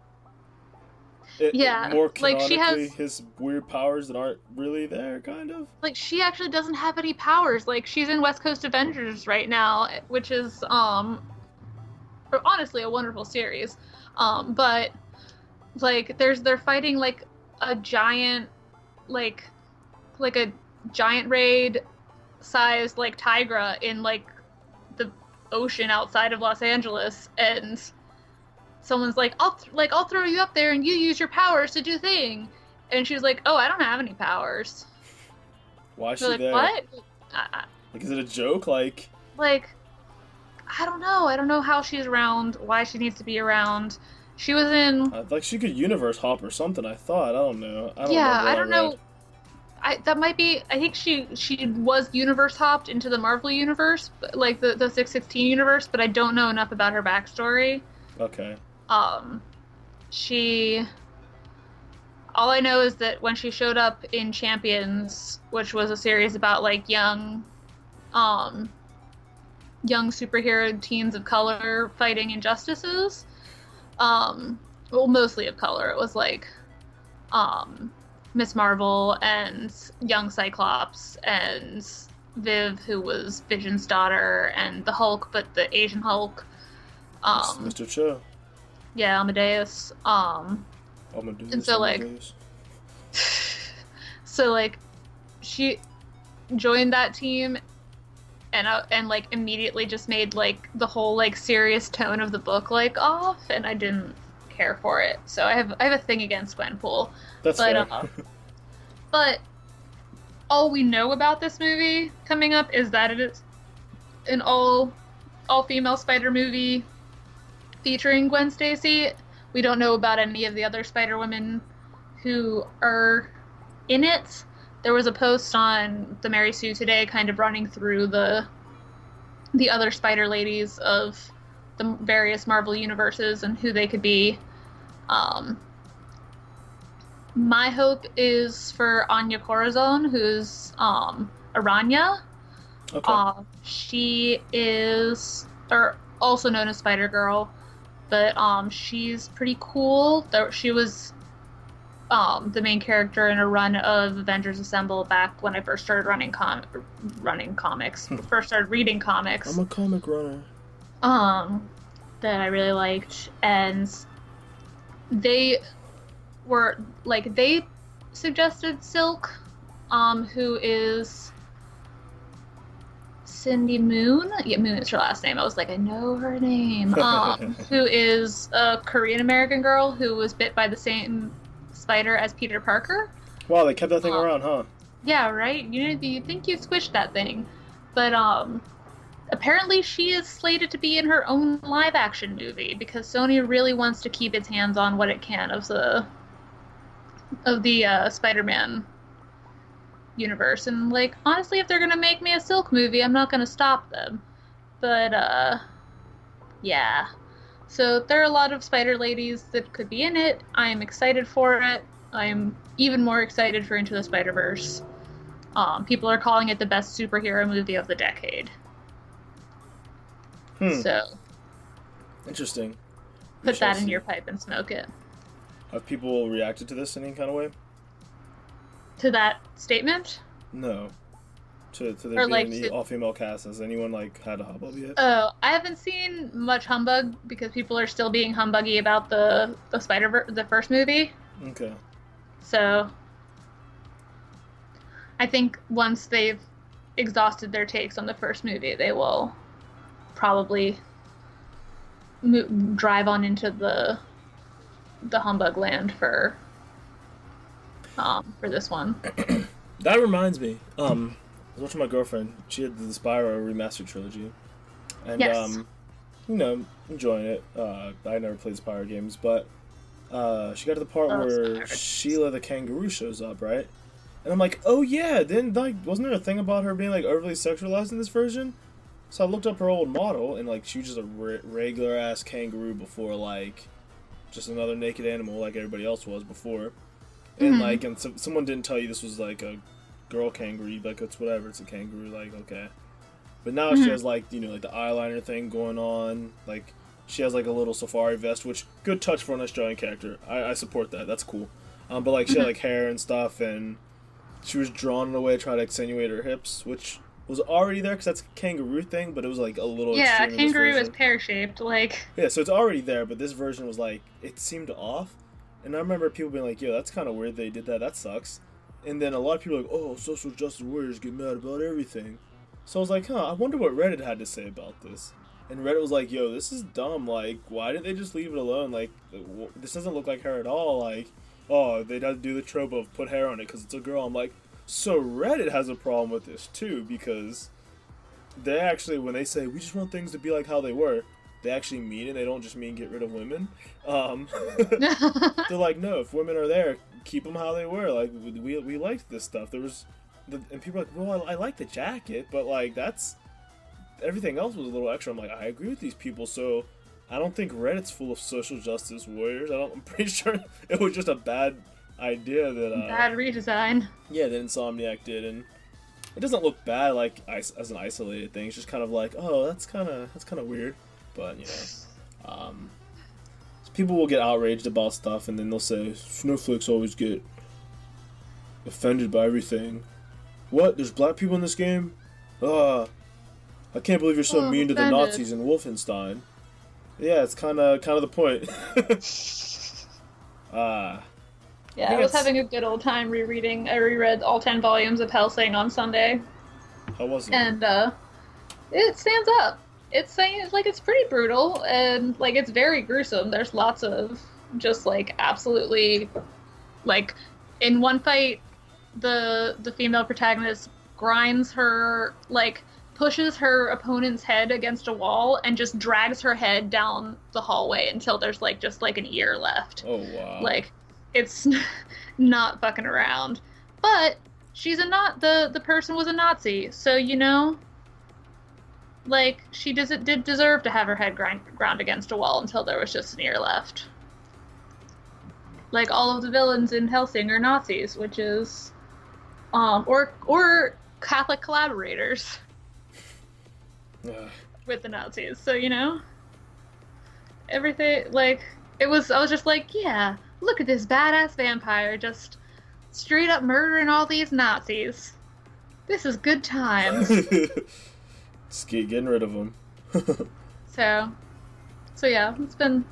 it,
Yeah,
more
like,
canonically,
she has-
his weird powers that aren't really there, kind of.
Like, she actually doesn't have any powers. Like, she's in West Coast Avengers right now, which is um, or honestly a wonderful series. Um, but like, there's they're fighting like a giant, like, like a giant raid sized like Tigra in like the ocean outside of Los Angeles, and someone's like, I'll th- like I'll throw you up there and you use your powers to do thing, and she's like, oh, I don't have any powers.
Why is she
They're like,
there?
what? I- I-
Like, is it a joke? Like,
like, I don't know. I don't know how she's around, why she needs to be around. She was in,
uh, like she could universe hop or something. I thought. I don't know. I don't
yeah,
remember
I
what
don't
read.
know. I that might be. I think she she was universe hopped into the Marvel universe, but, like the the six sixteen universe. But I don't know enough about her backstory.
Okay.
Um, she. All I know is that when she showed up in Champions, which was a series about like young, um, young superhero teens of color fighting injustices, um, well, mostly of color. It was like, um, Miss Marvel and young Cyclops and Viv, who was Vision's daughter, and the Hulk, but the Asian Hulk. Um,
Mister Cho.
yeah, Amadeus. Um.
Amadeus,
And so, like-
Amadeus.
So like, she joined that team, and uh, and like immediately just made like the whole like serious tone of the book like off, and I didn't care for it. So I have I have a thing against Gwenpool,
That's
but
fair.
uh, but all we know about this movie coming up is that it is an all all female Spider movie featuring Gwen Stacy. We don't know about any of the other Spider Women who are in it. There was a post on the Mary Sue today kind of running through the the other Spider Ladies of the various Marvel universes and who they could be. Um, my hope is for Anya Corazon, who's um, Aranya.
Okay.
Uh, she is, or also known as Spider Girl, but um, she's pretty cool. Though she was um, the main character in a run of Avengers Assemble back when I first started running com running comics. first started reading comics.
I'm a comic runner.
Um, that I really liked, and they were like they suggested Silk, um, who is Cindy Moon. Yeah, Moon is her last name. I was like, I know her name. Um, who is a Korean American girl who was bit by the same spider as Peter Parker.
Wow, they kept that thing
Uh,
around, huh?
Yeah, right. You you think you squished that thing, but um, apparently she is slated to be in her own live action movie because Sony really wants to keep its hands on what it can of the of the uh, Spider-Man universe. And like honestly, if they're gonna make me a Silk movie, I'm not gonna stop them. But uh, yeah. So there are a lot of Spider Ladies that could be in it. I'm excited for it. I'm even more excited for Into the Spider-Verse. Um, people are calling it the best superhero movie of the decade.
Hmm.
So,
interesting.
Put that in your pipe and smoke it.
Have people reacted to this in any kind of way?
To that statement?
No. To to the
Or
being
like
the
to...
all-female cast. Has anyone like had a hubbub yet?
Oh, I haven't seen much humbug because people are still being humbuggy about the the Spider the first movie.
Okay.
So, I think once they've exhausted their takes on the first movie, they will probably mo- drive on into the the humbug land for um for this one.
That reminds me. Um, I was watching my girlfriend. She had the Spyro remastered trilogy, and
yes.
um, you know, enjoying it. Uh, I never played Spyro games, but uh, she got to the part
oh,
where
Spyro.
Sheila the kangaroo shows up, right? And I'm like, oh yeah, then like, wasn't there a thing about her being like overly sexualized in this version? So I looked up her old model, and like, she was just a re- regular ass kangaroo before, like, just another naked animal like everybody else was before. And mm-hmm. like, and so, someone didn't tell you this was like a girl kangaroo, you'd be like, it's whatever, it's a kangaroo, like, okay. But now mm-hmm. she has like, you know, like the eyeliner thing going on, like, she has like a little safari vest, which, good touch for an Australian character. I, I support that, that's cool. Um, but like, she had like hair and stuff, and she was drawn in a way to try to accentuate her hips, which was already there because that's a kangaroo thing, but it was like a little
yeah,
extreme
kangaroo is pear-shaped, like...
Yeah, so it's already there, but this version was like, it seemed off. And I remember people being like, yo, that's kind of weird they did that, that sucks. And then a lot of people are like, oh, social justice warriors get mad about everything. So I was like, huh, I wonder what Reddit had to say about this. And Reddit was like, yo, this is dumb, like, why didn't they just leave it alone? Like, this doesn't look like her at all, like, oh, they don't do the trope of put hair on it because it's a girl. I'm like, so Reddit has a problem with this too, because they actually, when they say, we just want things to be like how they were, they actually mean it. They don't just mean get rid of women. Um, they're like, no, if women are there, keep them how they were. Like, we we liked this stuff. There was, the, and people are like, well, I, I like the jacket, but like that's, everything else was a little extra. I'm like, I agree with these people, so I don't think Reddit's full of social justice warriors. I don't, I'm pretty sure it was just a bad idea that uh,
bad redesign. Yeah,
that Insomniac did, and it doesn't look bad like as an isolated thing. It's just kind of like, oh, that's kind of that's kind of weird. But, you know, um, so people will get outraged about stuff, and then they'll say, snowflakes always get offended by everything. What? There's black people in this game? Ah, I can't believe you're so oh, mean to offended. the Nazis in Wolfenstein. Yeah, it's kind of kind of the point. Ah. uh,
yeah, I, I was having a good old time rereading. I reread all ten volumes of Hellsing on Sunday.
How was it?
And uh, it stands up. It's saying like it's pretty brutal and like it's very gruesome. There's lots of just like absolutely like in one fight the the female protagonist grinds her like pushes her opponent's head against a wall and just drags her head down the hallway until there's like just like an ear left.
Oh wow.
Like it's not fucking around. But she's a not the the person was a Nazi, so you know like, she does, did deserve to have her head grind, ground against a wall until there was just an ear left. Like, all of the villains in Hellsing are Nazis, which is, um, or, or Catholic collaborators with the Nazis. So, you know, everything, like, it was, I was just like, yeah, look at this badass vampire just straight up murdering all these Nazis. This is good times.
Just get, getting rid of them.
so, so yeah, it's been,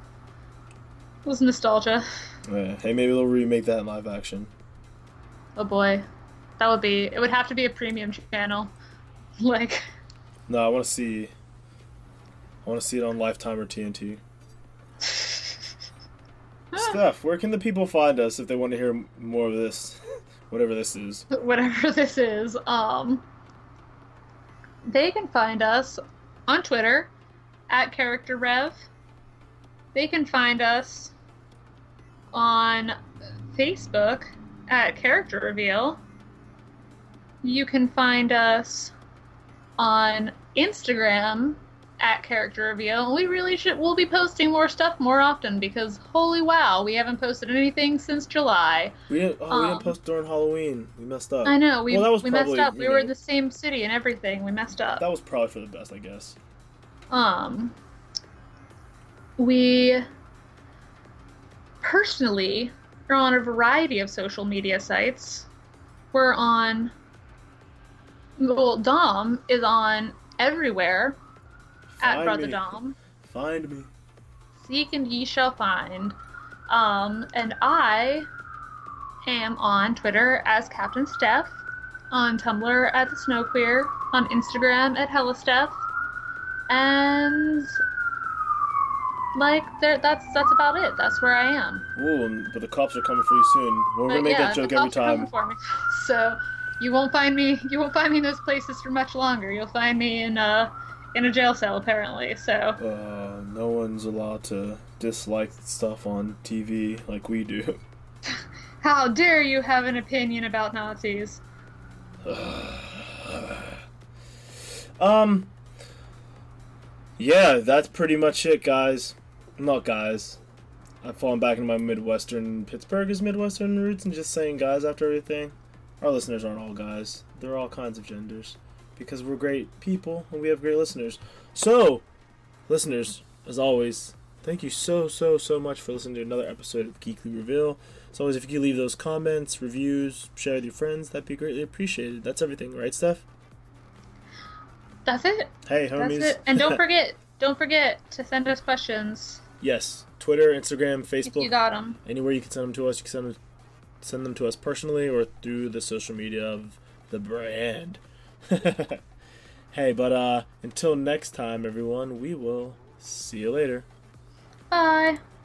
it was nostalgia.
Yeah. Hey, maybe they'll remake that in live action.
Oh boy, that would be, it would have to be a premium channel. Like.
No, I want to see, I want to see it on Lifetime or T N T. Steph, where can the people find us if they want to hear more of this, whatever this is?
Whatever this is. Um, they can find us on Twitter at CharacterRev. They can find us on Facebook at Character Reveal. You can find us on Instagram at Character Reveal. We really should. We'll be posting more stuff more often because holy wow, we haven't posted anything since July.
We didn't. Oh,
um,
we didn't post during Halloween. We messed up.
I know. We
well, that was
we
probably,
messed up. We
you
were
know,
in the same city and everything. We messed up.
That was probably for the best, I guess.
Um. We personally are on a variety of social media sites. We're on. Well, Dom is on everywhere.
Find
At Brother
me.
Dom.
Find me.
Seek and ye shall find. Um, and I am on Twitter as Captain Steph, on Tumblr at the Snow Queer, on Instagram at Hella Steph, and like there, that's that's about it. That's where I am.
Ooh, but the cops are coming for you soon. We're gonna
But
make
yeah,
that joke
the
every
cops are coming
time.
for me. So you won't find me. You won't find me in those places for much longer. You'll find me in uh in a jail cell apparently. So.
Uh, no one's allowed to dislike stuff on T V like we do.
How dare you have an opinion about Nazis?
um. Yeah, that's pretty much it, guys. Not guys. I've fallen back into my Midwestern, Pittsburgh is Midwestern roots and just saying guys after everything. Our listeners aren't all guys. They're all kinds of genders. Because we're great people and we have great listeners. So, listeners, as always, thank you so, so, so much for listening to another episode of Geekly Reveal. As always, if you could leave those comments, reviews, share with your friends, that'd be greatly appreciated. That's everything, right, Steph?
That's it.
Hey, homies.
That's it. And don't forget, don't forget to send us questions.
Yes, Twitter, Instagram, Facebook.
If you got them.
Anywhere you can send them to us, you can send them, send them to us personally or through the social media of the brand. Hey, but uh, until next time, everyone, we will see you later.
Bye.